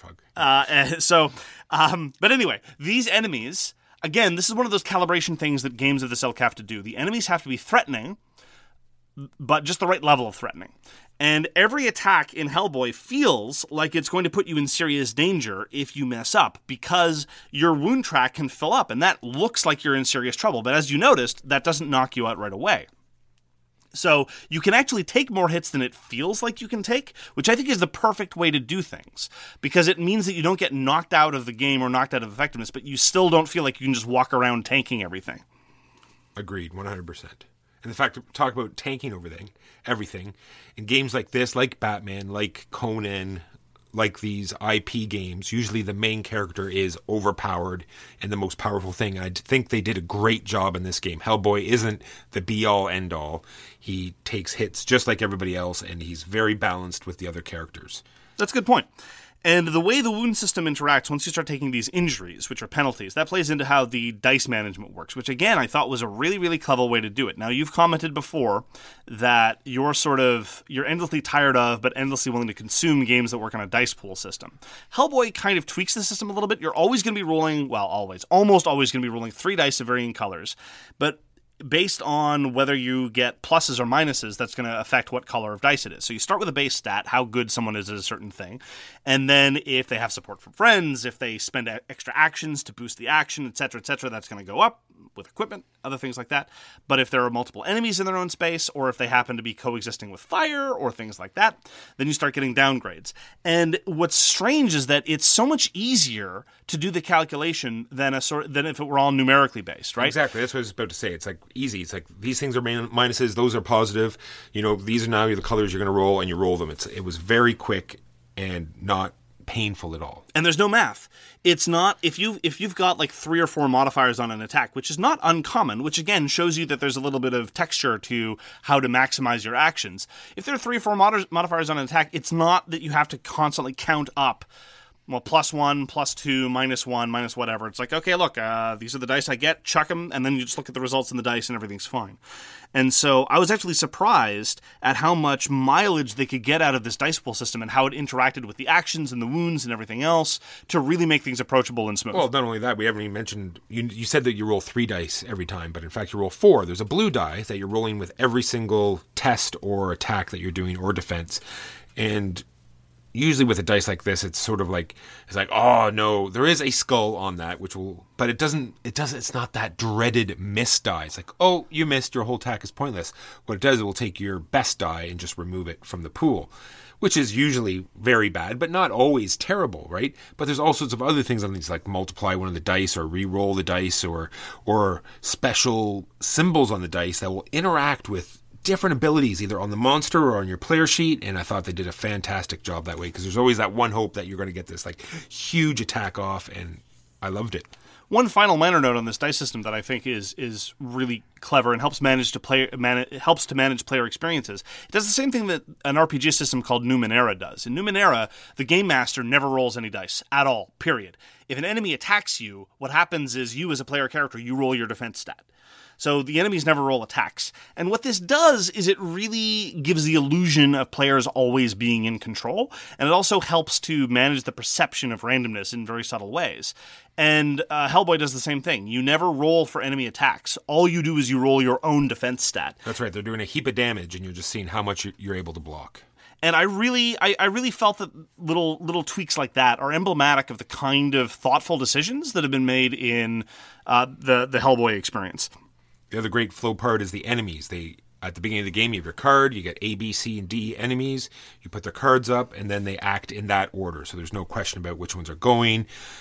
Frog. But anyway, these enemies, again, this is one of those calibration things that games of this ilk have to do. The enemies have to be threatening, but just the right level of threatening. And every attack in Hellboy feels like it's going to put you in serious danger if you mess up, because your wound track can fill up, and that looks like you're in serious trouble. But as you noticed, that doesn't knock you out right away. So you can actually take more hits than it feels like you can take, which I think is the perfect way to do things, because it means that you don't get knocked out of the game or knocked out of effectiveness, but you still don't feel like you can just walk around tanking everything. Agreed, 100%. And the fact to talk about tanking everything in games like this, like Batman, like Conan, like these IP games, usually the main character is overpowered and the most powerful thing. I think they did a great job in this game. Hellboy isn't the be-all, end-all. He takes hits just like everybody else, and he's very balanced with the other characters. That's a good point. And the way the wound system interacts once you start taking these injuries, which are penalties, that plays into how the dice management works, which again I thought was a really, really clever way to do it. Now, you've commented before that you're endlessly tired of but endlessly willing to consume games that work on a dice pool system. Hellboy kind of tweaks the system a little bit. You're always going to be rolling, almost always going to be rolling 3 dice of varying colors, but based on whether you get pluses or minuses, that's going to affect what color of dice it is. So you start with a base stat, how good someone is at a certain thing, and then if they have support from friends, if they spend extra actions to boost the action, etc., that's going to go up with equipment, other things like that. But if there are multiple enemies in their own space, or if they happen to be coexisting with fire, or things like that, then you start getting downgrades. And what's strange is that it's so much easier to do the calculation than if it were all numerically based, right? Exactly. That's what I was about to say. It's like easy. It's like these things are minuses, those are positive. These are now the colors you're going to roll, and you roll them. It was very quick and not painful at all. And there's no math. It's not, if you've got like 3 or 4 modifiers on an attack, which is not uncommon, which again shows you that there's a little bit of texture to how to maximize your actions. If there are 3 or 4 modifiers on an attack, it's not that you have to constantly count up, well, +1, +2, -1, minus whatever. It's like, okay, look, these are the dice I get, chuck them, and then you just look at the results in the dice and everything's fine. And so I was actually surprised at how much mileage they could get out of this dice pool system and how it interacted with the actions and the wounds and everything else to really make things approachable and smooth. Well, not only that, we haven't even mentioned, you said that you roll 3 dice every time, but in fact you roll 4. There's a blue die that you're rolling with every single test or attack that you're doing or defense. And usually with a dice like this, it's sort of like, oh no, there is a skull on that, but it's not that dreaded miss die. It's like, oh, you missed, your whole attack is pointless. What it does, it will take your best die and just remove it from the pool, which is usually very bad, but not always terrible, right? But there's all sorts of other things on these, like multiply one of the dice or re-roll the dice or special symbols on the dice that will interact with different abilities either on the monster or on your player sheet, and I thought they did a fantastic job that way, because there's always that one hope that you're going to get this like huge attack off, and I loved it. One final minor note on this dice system that I think is really clever and helps to manage player experiences. It does the same thing that an RPG system called Numenera does. In Numenera, the game master never rolls any dice at all, period. If an enemy attacks you, what happens is you as a player character, you roll your defense stat. So the enemies never roll attacks. And what this does is it really gives the illusion of players always being in control, and it also helps to manage the perception of randomness in very subtle ways. And Hellboy does the same thing. You never roll for enemy attacks. All you do is you roll your own defense stat. That's right. They're doing a heap of damage, and you're just seeing how much you're able to block. And I really felt that little tweaks like that are emblematic of the kind of thoughtful decisions that have been made in the Hellboy experience. The other great flow part is the enemies. At the beginning of the game, you have your card, you get A, B, C, and D enemies. You put their cards up, and then they act in that order. So there's no question about which ones are going.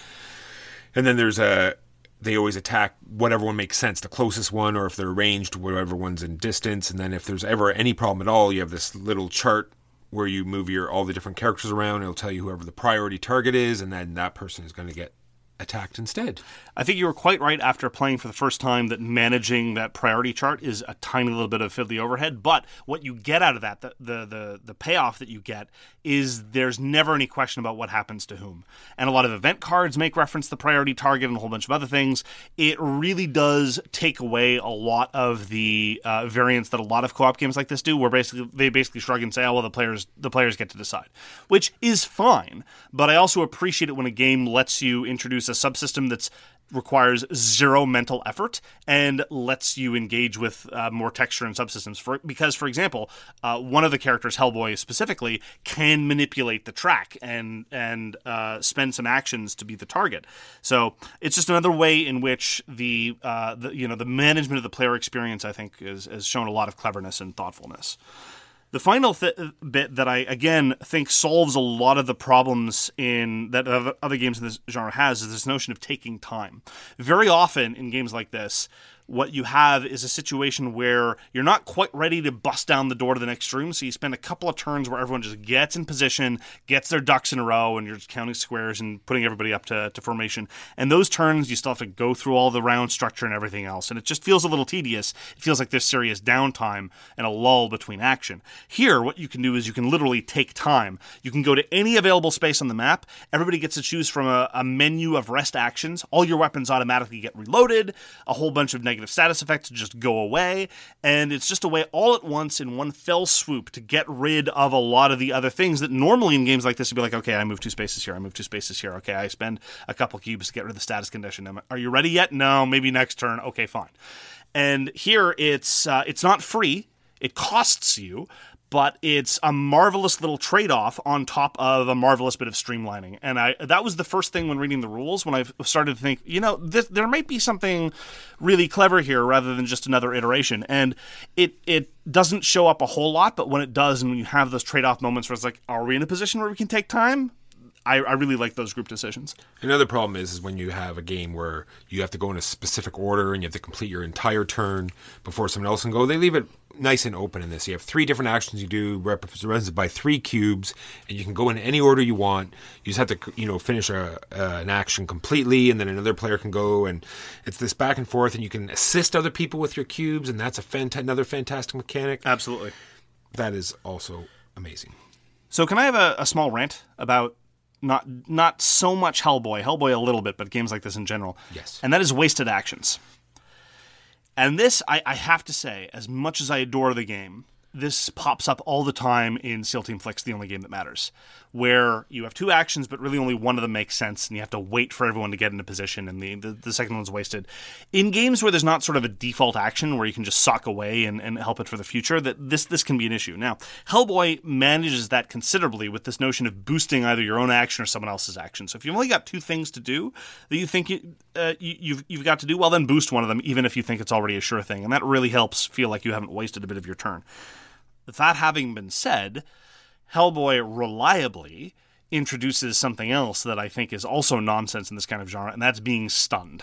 And then they always attack whatever one makes sense, the closest one, or if they're ranged, whatever one's in distance. And then if there's ever any problem at all, you have this little chart where you move all the different characters around. It'll tell you whoever the priority target is, and then that person is going to get attacked instead. I think you were quite right after playing for the first time that managing that priority chart is a tiny little bit of fiddly overhead, but what you get out of that, the payoff that you get, is there's never any question about what happens to whom. And a lot of event cards make reference to the priority target and a whole bunch of other things. It really does take away a lot of the variance that a lot of co-op games like this do, where they basically shrug and say, oh, well, the players get to decide, which is fine. But I also appreciate it when a game lets you introduce a subsystem that requires zero mental effort and lets you engage with more texture and subsystems. Because, for example, one of the characters, Hellboy specifically, can manipulate the track and spend some actions to be the target. So it's just another way in which the management of the player experience, I think, has shown a lot of cleverness and thoughtfulness. The final bit that I, again, think solves a lot of the problems that other games in this genre has is this notion of taking time. Very often in games like this, what you have is a situation where you're not quite ready to bust down the door to the next room, so you spend a couple of turns where everyone just gets in position, gets their ducks in a row, and you're just counting squares and putting everybody up to formation. And those turns, you still have to go through all the round structure and everything else, and it just feels a little tedious. It feels like there's serious downtime and a lull between action. Here, what you can do is you can literally take time. You can go to any available space on the map. Everybody gets to choose from a menu of rest actions. All your weapons automatically get reloaded. A whole bunch of negative status effects just go away, and it's just a way all at once in one fell swoop to get rid of a lot of the other things that normally in games like this would be like, okay, I move 2 spaces here, I move 2 spaces here, okay, I spend a couple cubes to get rid of the status condition. Are you ready yet? No, maybe next turn. Okay, fine. And here it's not free, it costs you, but it's a marvelous little trade-off on top of a marvelous bit of streamlining. And that was the first thing when reading the rules, when I started to think, there might be something really clever here rather than just another iteration. And it doesn't show up a whole lot, but when it does, and when you have those trade-off moments where it's like, are we in a position where we can take time? I really like those group decisions. Another problem is when you have a game where you have to go in a specific order and you have to complete your entire turn before someone else can go. They leave it nice and open in this. You have 3 different actions you do, represented by 3 cubes, and you can go in any order you want. You just have to, finish an action completely, and then another player can go, and it's this back and forth, and you can assist other people with your cubes, and that's another fantastic mechanic. Absolutely. That is also amazing. So can I have a small rant about not so much Hellboy a little bit, but games like this in general? Yes. And that is wasted actions. And this, I have to say, as much as I adore the game, this pops up all the time in SEAL Team Flicks, The Only Game That Matters, where you have 2 actions, but really only one of them makes sense, and you have to wait for everyone to get into position, and the second one's wasted. In games where there's not sort of a default action where you can just sock away and help it for the future, that this can be an issue. Now, Hellboy manages that considerably with this notion of boosting either your own action or someone else's action. So if you've only got 2 things to do that you think you've got to do, well, then boost one of them, even if you think it's already a sure thing, and that really helps feel like you haven't wasted a bit of your turn. That having been said, Hellboy reliably introduces something else that I think is also nonsense in this kind of genre, and that's being stunned.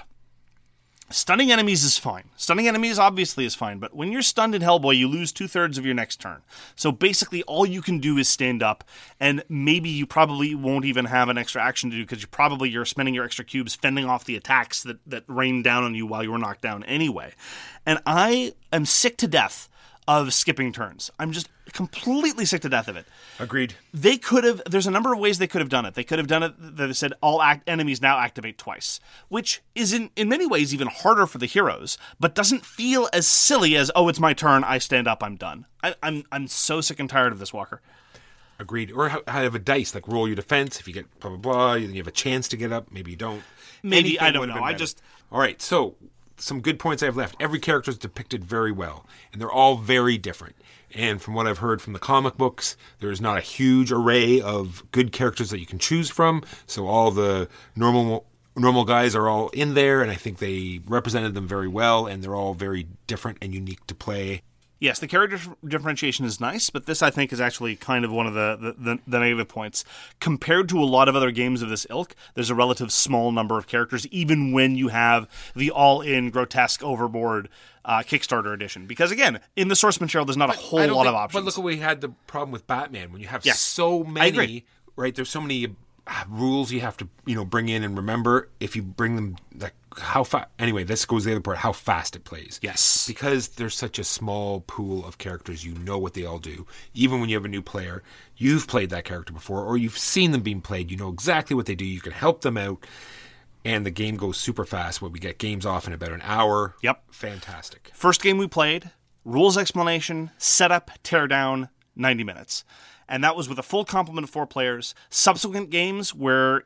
Stunning enemies is fine. Stunning enemies obviously is fine, but when you're stunned in Hellboy, you lose 2/3 of your next turn. So basically all you can do is stand up, and maybe you probably won't even have an extra action to do because you're spending your extra cubes fending off the attacks that rain down on you while you were knocked down anyway. And I am sick to death of skipping turns. I'm just completely sick to death of it. Agreed. There's a number of ways they could have done it. They could have done it that they said all enemies now activate twice, which is in many ways even harder for the heroes, but doesn't feel as silly as, oh, it's my turn, I stand up, I'm done. I'm so sick and tired of this, Walker. Agreed. Or have a dice, like roll your defense. If you get blah, blah, blah, then you have a chance to get up. Maybe you don't. Maybe, I don't know. All right, so some good points I have left. Every character is depicted very well, and they're all very different. And from what I've heard from the comic books, there's not a huge array of good characters that you can choose from. So all the normal guys are all in there, and I think they represented them very well, and they're all very different and unique to play. Yes, the character differentiation is nice, but this, I think, is actually kind of one of the negative points. Compared to a lot of other games of this ilk, there's a relative small number of characters, even when you have the all-in, grotesque, overboard Kickstarter edition. Because, again, in the source material, there's not a whole lot of options. But look, we had the problem with Batman. When you have yes, so many, I agree. Right, there's so many rules you have to bring in and remember. If you bring them, like, how fast, anyway, this goes to the other part, how fast it plays. Yes. Because there's such a small pool of characters, you know what they all do. Even when you have a new player, you've played that character before, or you've seen them being played, you know exactly what they do, you can help them out, and the game goes super fast. We get games off in about an hour. Yep. Fantastic. First game we played, rules explanation, setup, teardown, 90 minutes. And that was with a full complement of 4 players. Subsequent games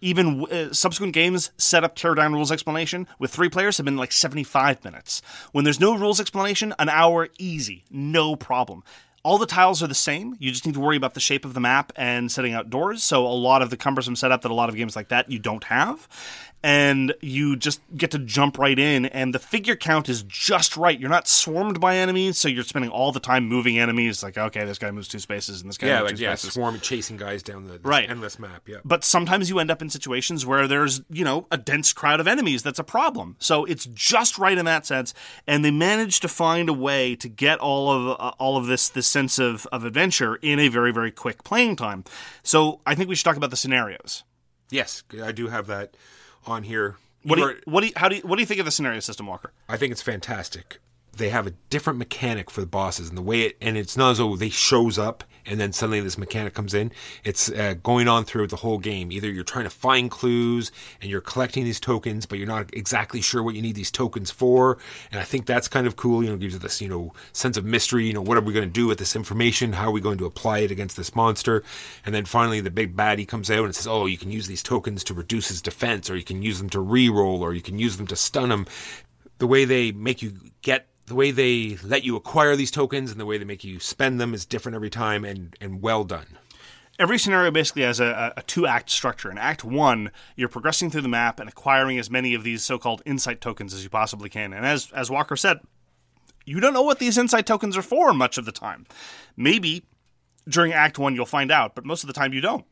setup, teardown, rules explanation with 3 players have been like 75 minutes. When there's no rules explanation, an hour easy, no problem. All the tiles are the same. You just need to worry about the shape of the map and setting out doors. So a lot of the cumbersome setup that a lot of games like that you don't have. And you just get to jump right in, and the figure count is just right. You're not swarmed by enemies, so you're spending all the time moving enemies. Like, okay, this guy moves 2 spaces, and this guy moves 2 spaces. Swarm chasing guys down the endless map. Yeah, but sometimes you end up in situations where there's a dense crowd of enemies. That's a problem. So it's just right in that sense, and they managed to find a way to get all of this sense of adventure in a very, very quick playing time. So I think we should talk about the scenarios. Yes, I do have that on here. What do you think of the scenario system, Walker? I think it's fantastic. They have a different mechanic for the bosses, and the way it's not as though they shows up and then suddenly this mechanic comes in. It's going on throughout the whole game. Either you're trying to find clues and you're collecting these tokens, but you're not exactly sure what you need these tokens for. And I think that's kind of cool. Gives you this sense of mystery. What are we going to do with this information? How are we going to apply it against this monster? And then finally the big baddie comes out and says, "Oh, you can use these tokens to reduce his defense, or you can use them to re-roll, or you can use them to stun him." The way they make you the way they let you acquire these tokens and the way they make you spend them is different every time, and well done. Every scenario basically has a 2-act structure. In Act 1, you're progressing through the map and acquiring as many of these so-called insight tokens as you possibly can. And as Walker said, you don't know what these insight tokens are for much of the time. Maybe during Act 1 you'll find out, but most of the time you don't.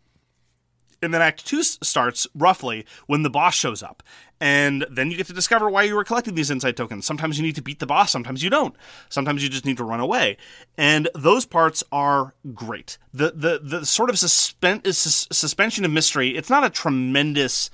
And then Act 2 starts, roughly, when the boss shows up. And then you get to discover why you were collecting these insight tokens. Sometimes you need to beat the boss, sometimes you don't. Sometimes you just need to run away. And those parts are great. The sort of suspension of mystery, it's not a tremendous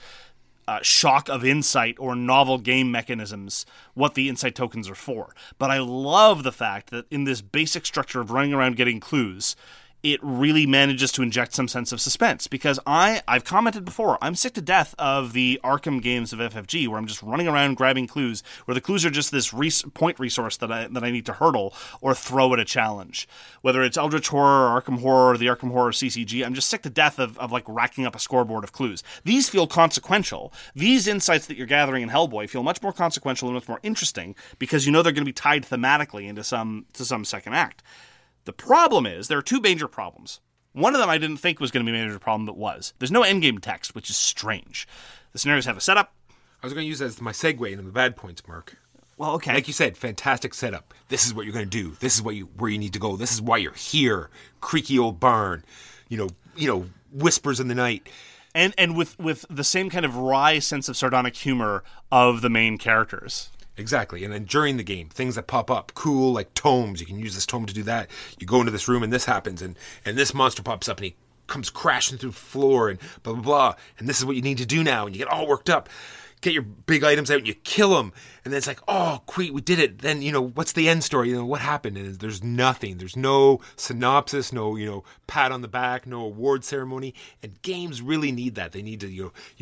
shock of insight or novel game mechanisms what the insight tokens are for. But I love the fact that in this basic structure of running around getting clues, it really manages to inject some sense of suspense, because I've commented before, I'm sick to death of the Arkham games of FFG where I'm just running around grabbing clues, where the clues are just this point resource that I need to hurdle or throw at a challenge. Whether it's Eldritch Horror or Arkham Horror or the Arkham Horror CCG, I'm just sick to death of like racking up a scoreboard of clues. These feel consequential. These insights that you're gathering in Hellboy feel much more consequential and much more interesting, because they're going to be tied thematically into some second act. The problem is, there are 2 major problems. One of them I didn't think was going to be a major problem, but was. There's no endgame text, which is strange. The scenarios have a setup. I was going to use that as my segue into the bad points, Mark. Well, okay. Like you said, fantastic setup. This is what you're going to do. This is where you need to go. This is why you're here. Creaky old barn. Whispers in the night. And with the same kind of wry sense of sardonic humor of the main characters. Exactly. And then during the game, things that pop up, cool, like tomes. You can use this tome to do that. You go into this room and this happens, and this monster pops up and he comes crashing through the floor and blah, blah, blah. And this is what you need to do now. And you get all worked up. Get your big items out and you kill them. And then it's like, oh, we did it. Then, what's the end story? What happened? And there's nothing. There's no synopsis, no, pat on the back, no award ceremony. And games really need that. They need to,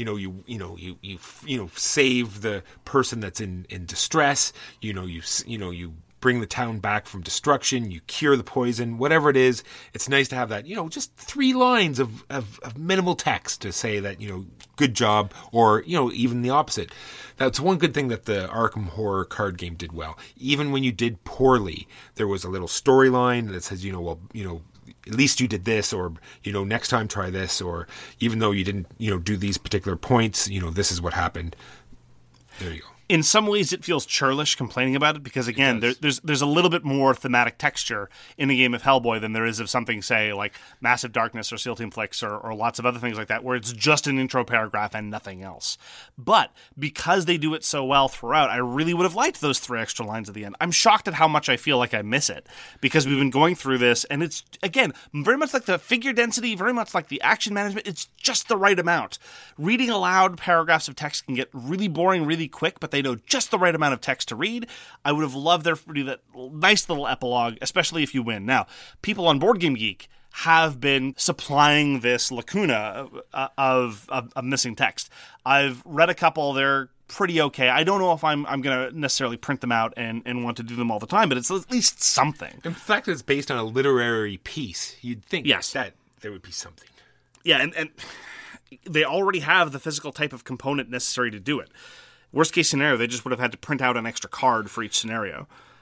you save the person that's in distress. You bring the town back from destruction, you cure the poison, whatever it is. It's nice to have that, just 3 lines of minimal text to say that, good job, or, even the opposite. That's one good thing that the Arkham Horror card game did well. Even when you did poorly, there was a little storyline that says, at least you did this, or, next time try this, or even though you didn't, do these particular points, this is what happened. There you go. In some ways, it feels churlish complaining about it, because, again, there's a little bit more thematic texture in a game of Hellboy than there is of something, say, like Massive Darkness or Seal Team Flicks or lots of other things like that, where it's just an intro paragraph and nothing else. But because they do it so well throughout, I really would have liked those 3 extra lines at the end. I'm shocked at how much I feel like I miss it, because we've been going through this, and it's, again, very much like the figure density, very much like the action management. It's just the right amount. Reading aloud paragraphs of text can get really boring really quick, but they know just the right amount of text to read. I would have loved there to do that nice little epilogue, especially if you win. Now, people on Board Game Geek have been supplying this lacuna of missing text. I've read a couple. They're pretty okay. I don't know if I'm going to necessarily print them out and want to do them all the time, but it's at least something. In fact, it's based on a literary piece. You'd think that there would be something. Yeah, and they already have the physical type of component necessary to do it. Worst case scenario, they just would have had to print out an extra card for each scenario.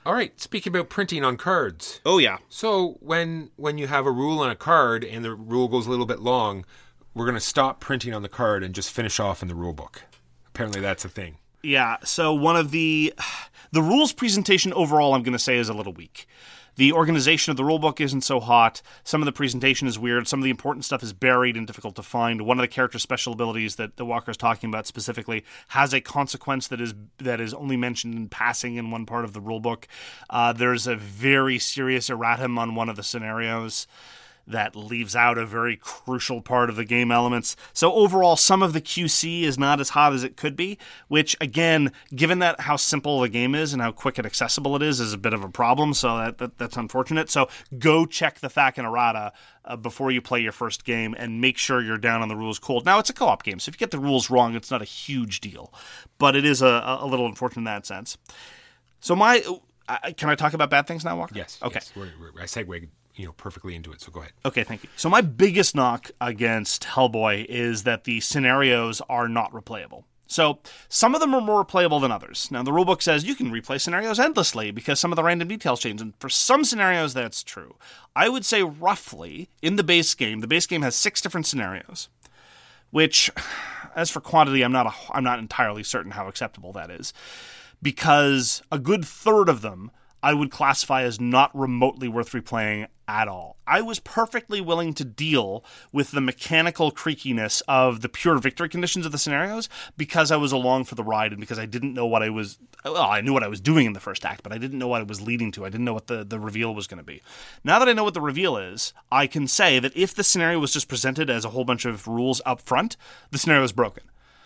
All right, speaking about printing on cards. Oh, yeah. So when you have a rule on a card and the rule goes a little bit long, we're going to stop printing on the card and just finish off in the rule book. Apparently that's a thing. Yeah, so one of the rules presentation overall, I'm going to say, is a little weak. The organization of the rulebook isn't so hot. Some of the presentation is weird. Some of the important stuff is buried and difficult to find. One of the character's special abilities that the Walker is talking about specifically has a consequence that is only mentioned in passing in one part of the rulebook. There's a very serious erratum on one of the scenarios that leaves out a very crucial part of the game elements. So overall, some of the QC is not as hot as it could be, which, again, given that how simple the game is and how quick and accessible it is a bit of a problem, so that's unfortunate. So go check the FAQ and errata before you play your first game and make sure you're down on the rules cold. Now, it's a co-op game, so if you get the rules wrong, it's not a huge deal, but it is a little unfortunate in that sense. So can I talk about bad things now, Walker? Yes. Okay. Yes. I segued perfectly into it, so go ahead. Okay, thank you. So my biggest knock against Hellboy is that the scenarios are not replayable. So some of them are more replayable than others. Now, the rulebook says you can replay scenarios endlessly because some of the random details change, and for some scenarios, that's true. I would say roughly, in the base game has 6 different scenarios, which, as for quantity, I'm not entirely certain how acceptable that is, because a good third of them I would classify as not remotely worth replaying at all. I was perfectly willing to deal with the mechanical creakiness of the pure victory conditions of the scenarios because I was along for the ride and because I didn't know what I knew what I was doing in the first act, but I didn't know what it was leading to. I didn't know what the reveal was going to be. Now that I know what the reveal is, I can say that if the scenario was just presented as a whole bunch of rules up front, the scenario is broken.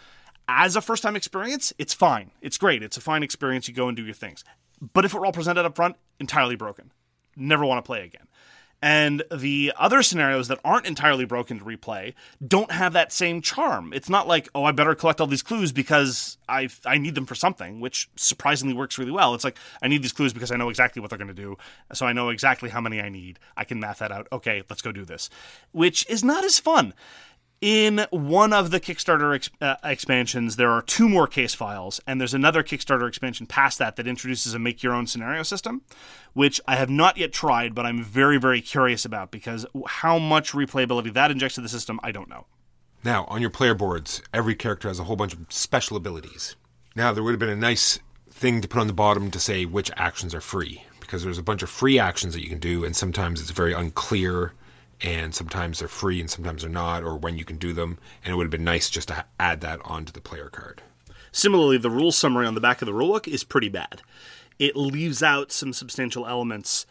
As a first-time experience, it's fine. It's great. It's a fine experience. You go and do your things. But if it were all presented up front, entirely broken. Never want to play again. And the other scenarios that aren't entirely broken to replay don't have that same charm. It's not like, I better collect all these clues because I need them for something, which surprisingly works really well. It's like, I need these clues because I know exactly what they're going to do, so I know exactly how many I need. I can math that out. Okay, let's go do this. Which is not as fun. In one of the Kickstarter expansions, there are 2 more case files, and there's another Kickstarter expansion past that introduces a make-your-own scenario system, which I have not yet tried, but I'm very, very curious about, because how much replayability that injects to the system, I don't know. Now, on your player boards, every character has a whole bunch of special abilities. Now, there would have been a nice thing to put on the bottom to say which actions are free, because there's a bunch of free actions that you can do, and sometimes it's very unclear, and sometimes they're free and sometimes they're not, or when you can do them, and it would have been nice just to add that onto the player card. Similarly, the rules summary on the back of the rulebook is pretty bad. It leaves out some substantial elements.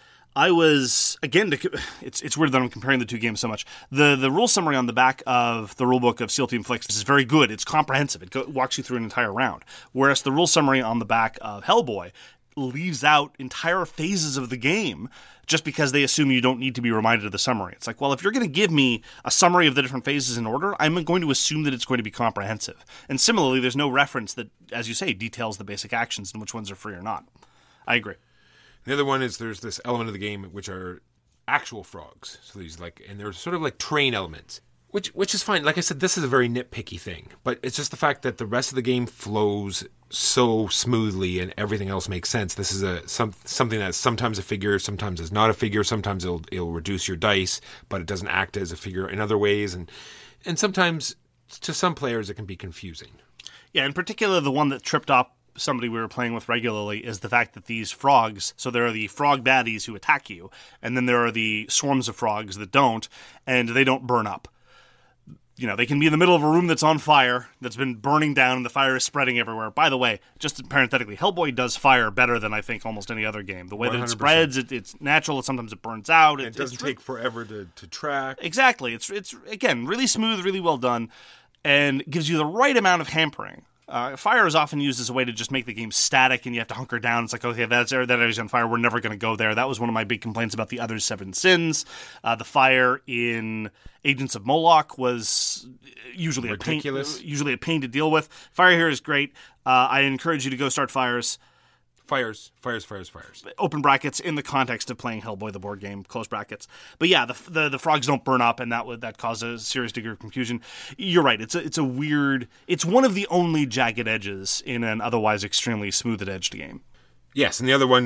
It's weird that I'm comparing the 2 games so much. The rule summary on the back of the rulebook of SEAL Team Flix is very good. It's comprehensive. It walks you through an entire round. Whereas the rule summary on the back of Hellboy leaves out entire phases of the game just because they assume you don't need to be reminded of the summary. It's like, well, if you're going to give me a summary of the different phases in order, I'm going to assume that it's going to be comprehensive. And similarly, there's no reference that, as you say, details the basic actions and which ones are free or not. I agree. The other one is there's this element of the game which are actual frogs. So these and they're sort of like terrain elements. Which is fine. Like I said, this is a very nitpicky thing. But it's just the fact that the rest of the game flows so smoothly and everything else makes sense. This is something that's sometimes a figure, sometimes it's not a figure. Sometimes it'll reduce your dice, but it doesn't act as a figure in other ways. And sometimes, to some players, it can be confusing. Yeah, in particular, the one that tripped up somebody we were playing with regularly is the fact that these frogs, so there are the frog baddies who attack you, and then there are the swarms of frogs that don't, and they don't burn up. They can be in the middle of a room that's on fire, that's been burning down, and the fire is spreading everywhere. By the way, just parenthetically, Hellboy does fire better than I think almost any other game. The way 100%. That it spreads, it's natural. Sometimes it burns out. It doesn't take forever to track. Exactly. It's again, really smooth, really well done, and gives you the right amount of hampering. Fire is often used as a way to just make the game static and you have to hunker down. It's like, okay, that area's on fire. We're never going to go there. That was one of my big complaints about the other 7 sins. The fire in Agents of Moloch was usually ridiculous. Usually a pain to deal with. Fire here is great. I encourage you to go start fires. Fires. Open brackets in the context of playing Hellboy, the board game, close brackets. But yeah, the frogs don't burn up, and that caused a serious degree of confusion. You're right. It's a weird. It's one of the only jagged edges in an otherwise extremely smooth edged game. Yes, and the other one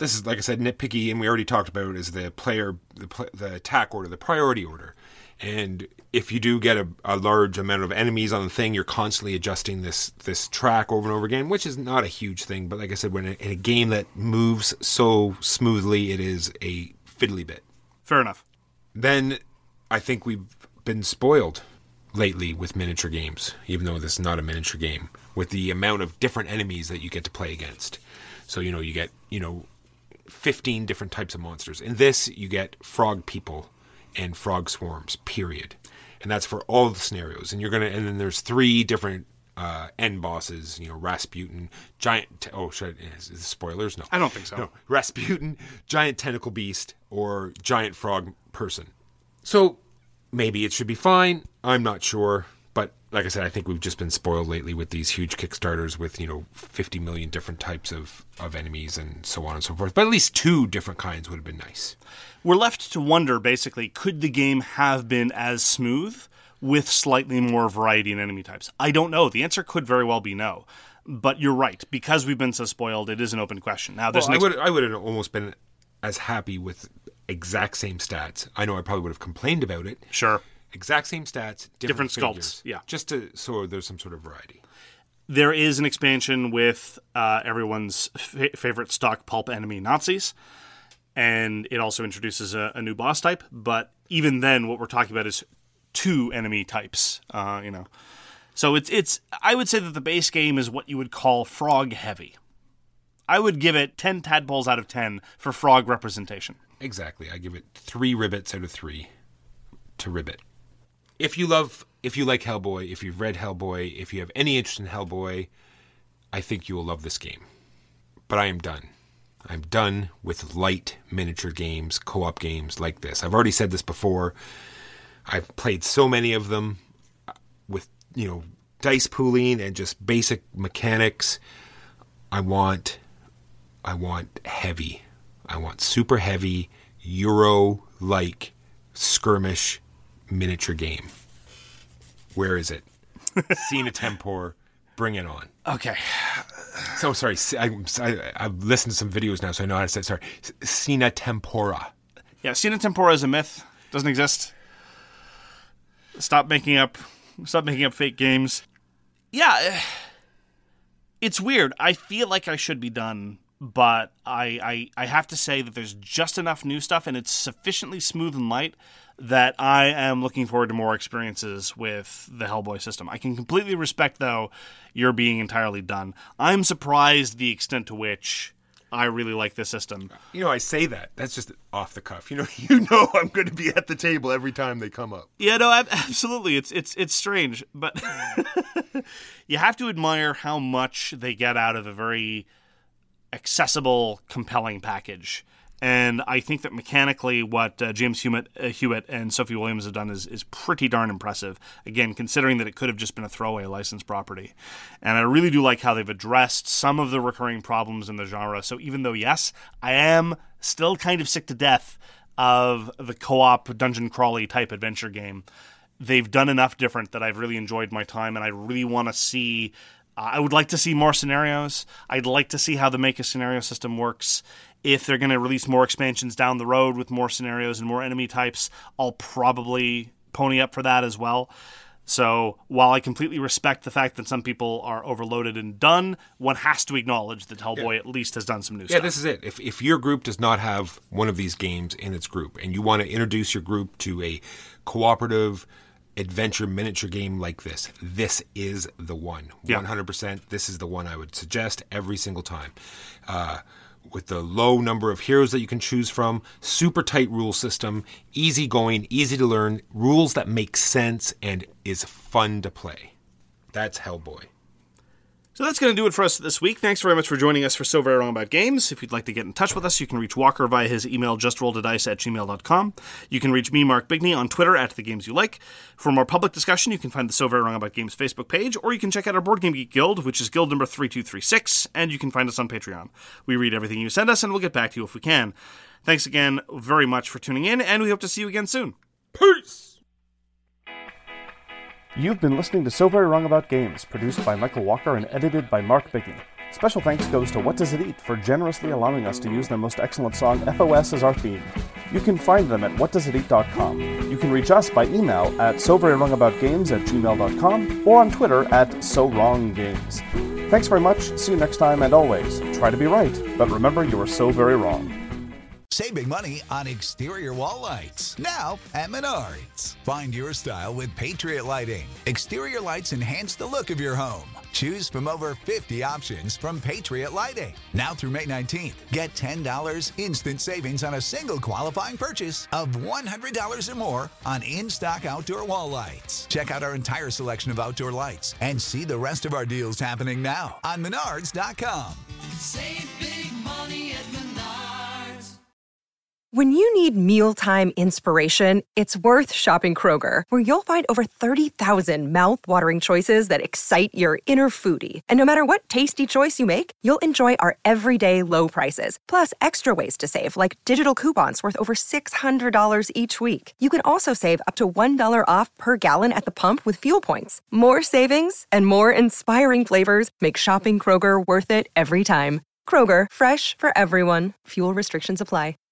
this is, like I said, nitpicky, and we already talked about, is the attack order, the priority order. And if you do get a large amount of enemies on the thing, you're constantly adjusting this track over and over again, which is not a huge thing. But like I said, when in a game that moves so smoothly, it is a fiddly bit. Fair enough. Then I think we've been spoiled lately with miniature games, even though this is not a miniature game, with the amount of different enemies that you get to play against. So, you get, 15 different types of monsters. In this, you get frog people and frog swarms, period. And that's for all the scenarios. And and then there's 3 different end bosses, Rasputin, giant, is this spoilers? No. I don't think so. No, Rasputin, giant tentacle beast, or giant frog person. So maybe it should be fine. I'm not sure. But like I said, I think we've just been spoiled lately with these huge Kickstarters with, 50 million different types of enemies and so on and so forth. But at least 2 different kinds would have been nice. We're left to wonder, basically, could the game have been as smooth with slightly more variety in enemy types? I don't know. The answer could very well be no. But you're right. Because we've been so spoiled, it is an open question. Now, I would have almost been as happy with exact same stats. I know I probably would have complained about it. Sure. Exact same stats, different sculpts. Yeah. Just so there's some sort of variety. There is an expansion with everyone's favorite stock pulp enemy, Nazis. And it also introduces a new boss type. But even then, what we're talking about is 2 enemy types, So it's. I would say that the base game is what you would call frog heavy. I would give it 10 tadpoles out of 10 for frog representation. Exactly. I give it 3 ribbits out of 3 to ribbit. If you like Hellboy, if you've read Hellboy, if you have any interest in Hellboy, I think you will love this game. But I am done. I'm done with light miniature games, co-op games like this. I've already said this before. I've played so many of them with, dice pooling and just basic mechanics. I want heavy. I want super heavy, Euro-like skirmish miniature game. Where is it? Sina Tempor, bring it on. Okay. So sorry, I've listened to some videos now, so I know how to say it. Sorry, Sina Tempora. Yeah, Sina Tempora is a myth. Doesn't exist. Stop making up fake games. Yeah, it's weird. I feel like I should be done, but I have to say that there's just enough new stuff, and it's sufficiently smooth and light that I am looking forward to more experiences with the Hellboy system. I can completely respect, though, you're being entirely done. I'm surprised the extent to which I really like this system. I say that. That's just off the cuff. I'm going to be at the table every time they come up. Yeah, no, absolutely. It's strange, but you have to admire how much they get out of a very accessible, compelling package. And I think that mechanically what James Hewitt and Sophie Williams have done is pretty darn impressive. Again, considering that it could have just been a throwaway licensed property. And I really do like how they've addressed some of the recurring problems in the genre. So even though, yes, I am still kind of sick to death of the co-op dungeon crawly type adventure game, they've done enough different that I've really enjoyed my time, and I really want to see... I would like to see more scenarios. I'd like to see how the Make a Scenario system works. If they're going to release more expansions down the road with more scenarios and more enemy types, I'll probably pony up for that as well. So while I completely respect the fact that some people are overloaded and done, one has to acknowledge that Hellboy at least has done some new stuff. Yeah, this is it. If your group does not have one of these games in its group and you want to introduce your group to a cooperative adventure miniature game like this is the one. 100%. This is the one I would suggest every single time. With the low number of heroes that you can choose from, super tight rule system, easy going, easy to learn, rules that make sense and is fun to play. That's Hellboy. So that's going to do it for us this week. Thanks very much for joining us for So Very Wrong About Games. If you'd like to get in touch with us, you can reach Walker via his email, justrolledadice@gmail.com. You can reach me, Mark Bigney, on Twitter @TheGamesYouLike. For more public discussion, you can find the So Very Wrong About Games Facebook page, or you can check out our Board Game Geek Guild, which is guild number 3236, and you can find us on Patreon. We read everything you send us, and we'll get back to you if we can. Thanks again very much for tuning in, and we hope to see you again soon. Peace! You've been listening to So Very Wrong About Games, produced by Michael Walker and edited by Mark Bigney. Special thanks goes to What Does It Eat for generously allowing us to use their most excellent song, FOS, as our theme. You can find them at whatdoesiteat.com. You can reach us by email at soverywrongaboutgames@gmail.com or on Twitter at SoWrongGames. Thanks very much, see you next time, and always, try to be right, but remember you are so very wrong. Save big money on exterior wall lights. Now at Menards. Find your style with Patriot Lighting. Exterior lights enhance the look of your home. Choose from over 50 options from Patriot Lighting. Now through May 19th, get $10 instant savings on a single qualifying purchase of $100 or more on in-stock outdoor wall lights. Check out our entire selection of outdoor lights and see the rest of our deals happening now on Menards.com. Save big money at Menards. When you need mealtime inspiration, it's worth shopping Kroger, where you'll find over 30,000 mouth-watering choices that excite your inner foodie. And no matter what tasty choice you make, you'll enjoy our everyday low prices, plus extra ways to save, like digital coupons worth over $600 each week. You can also save up to $1 off per gallon at the pump with fuel points. More savings and more inspiring flavors make shopping Kroger worth it every time. Kroger, fresh for everyone. Fuel restrictions apply.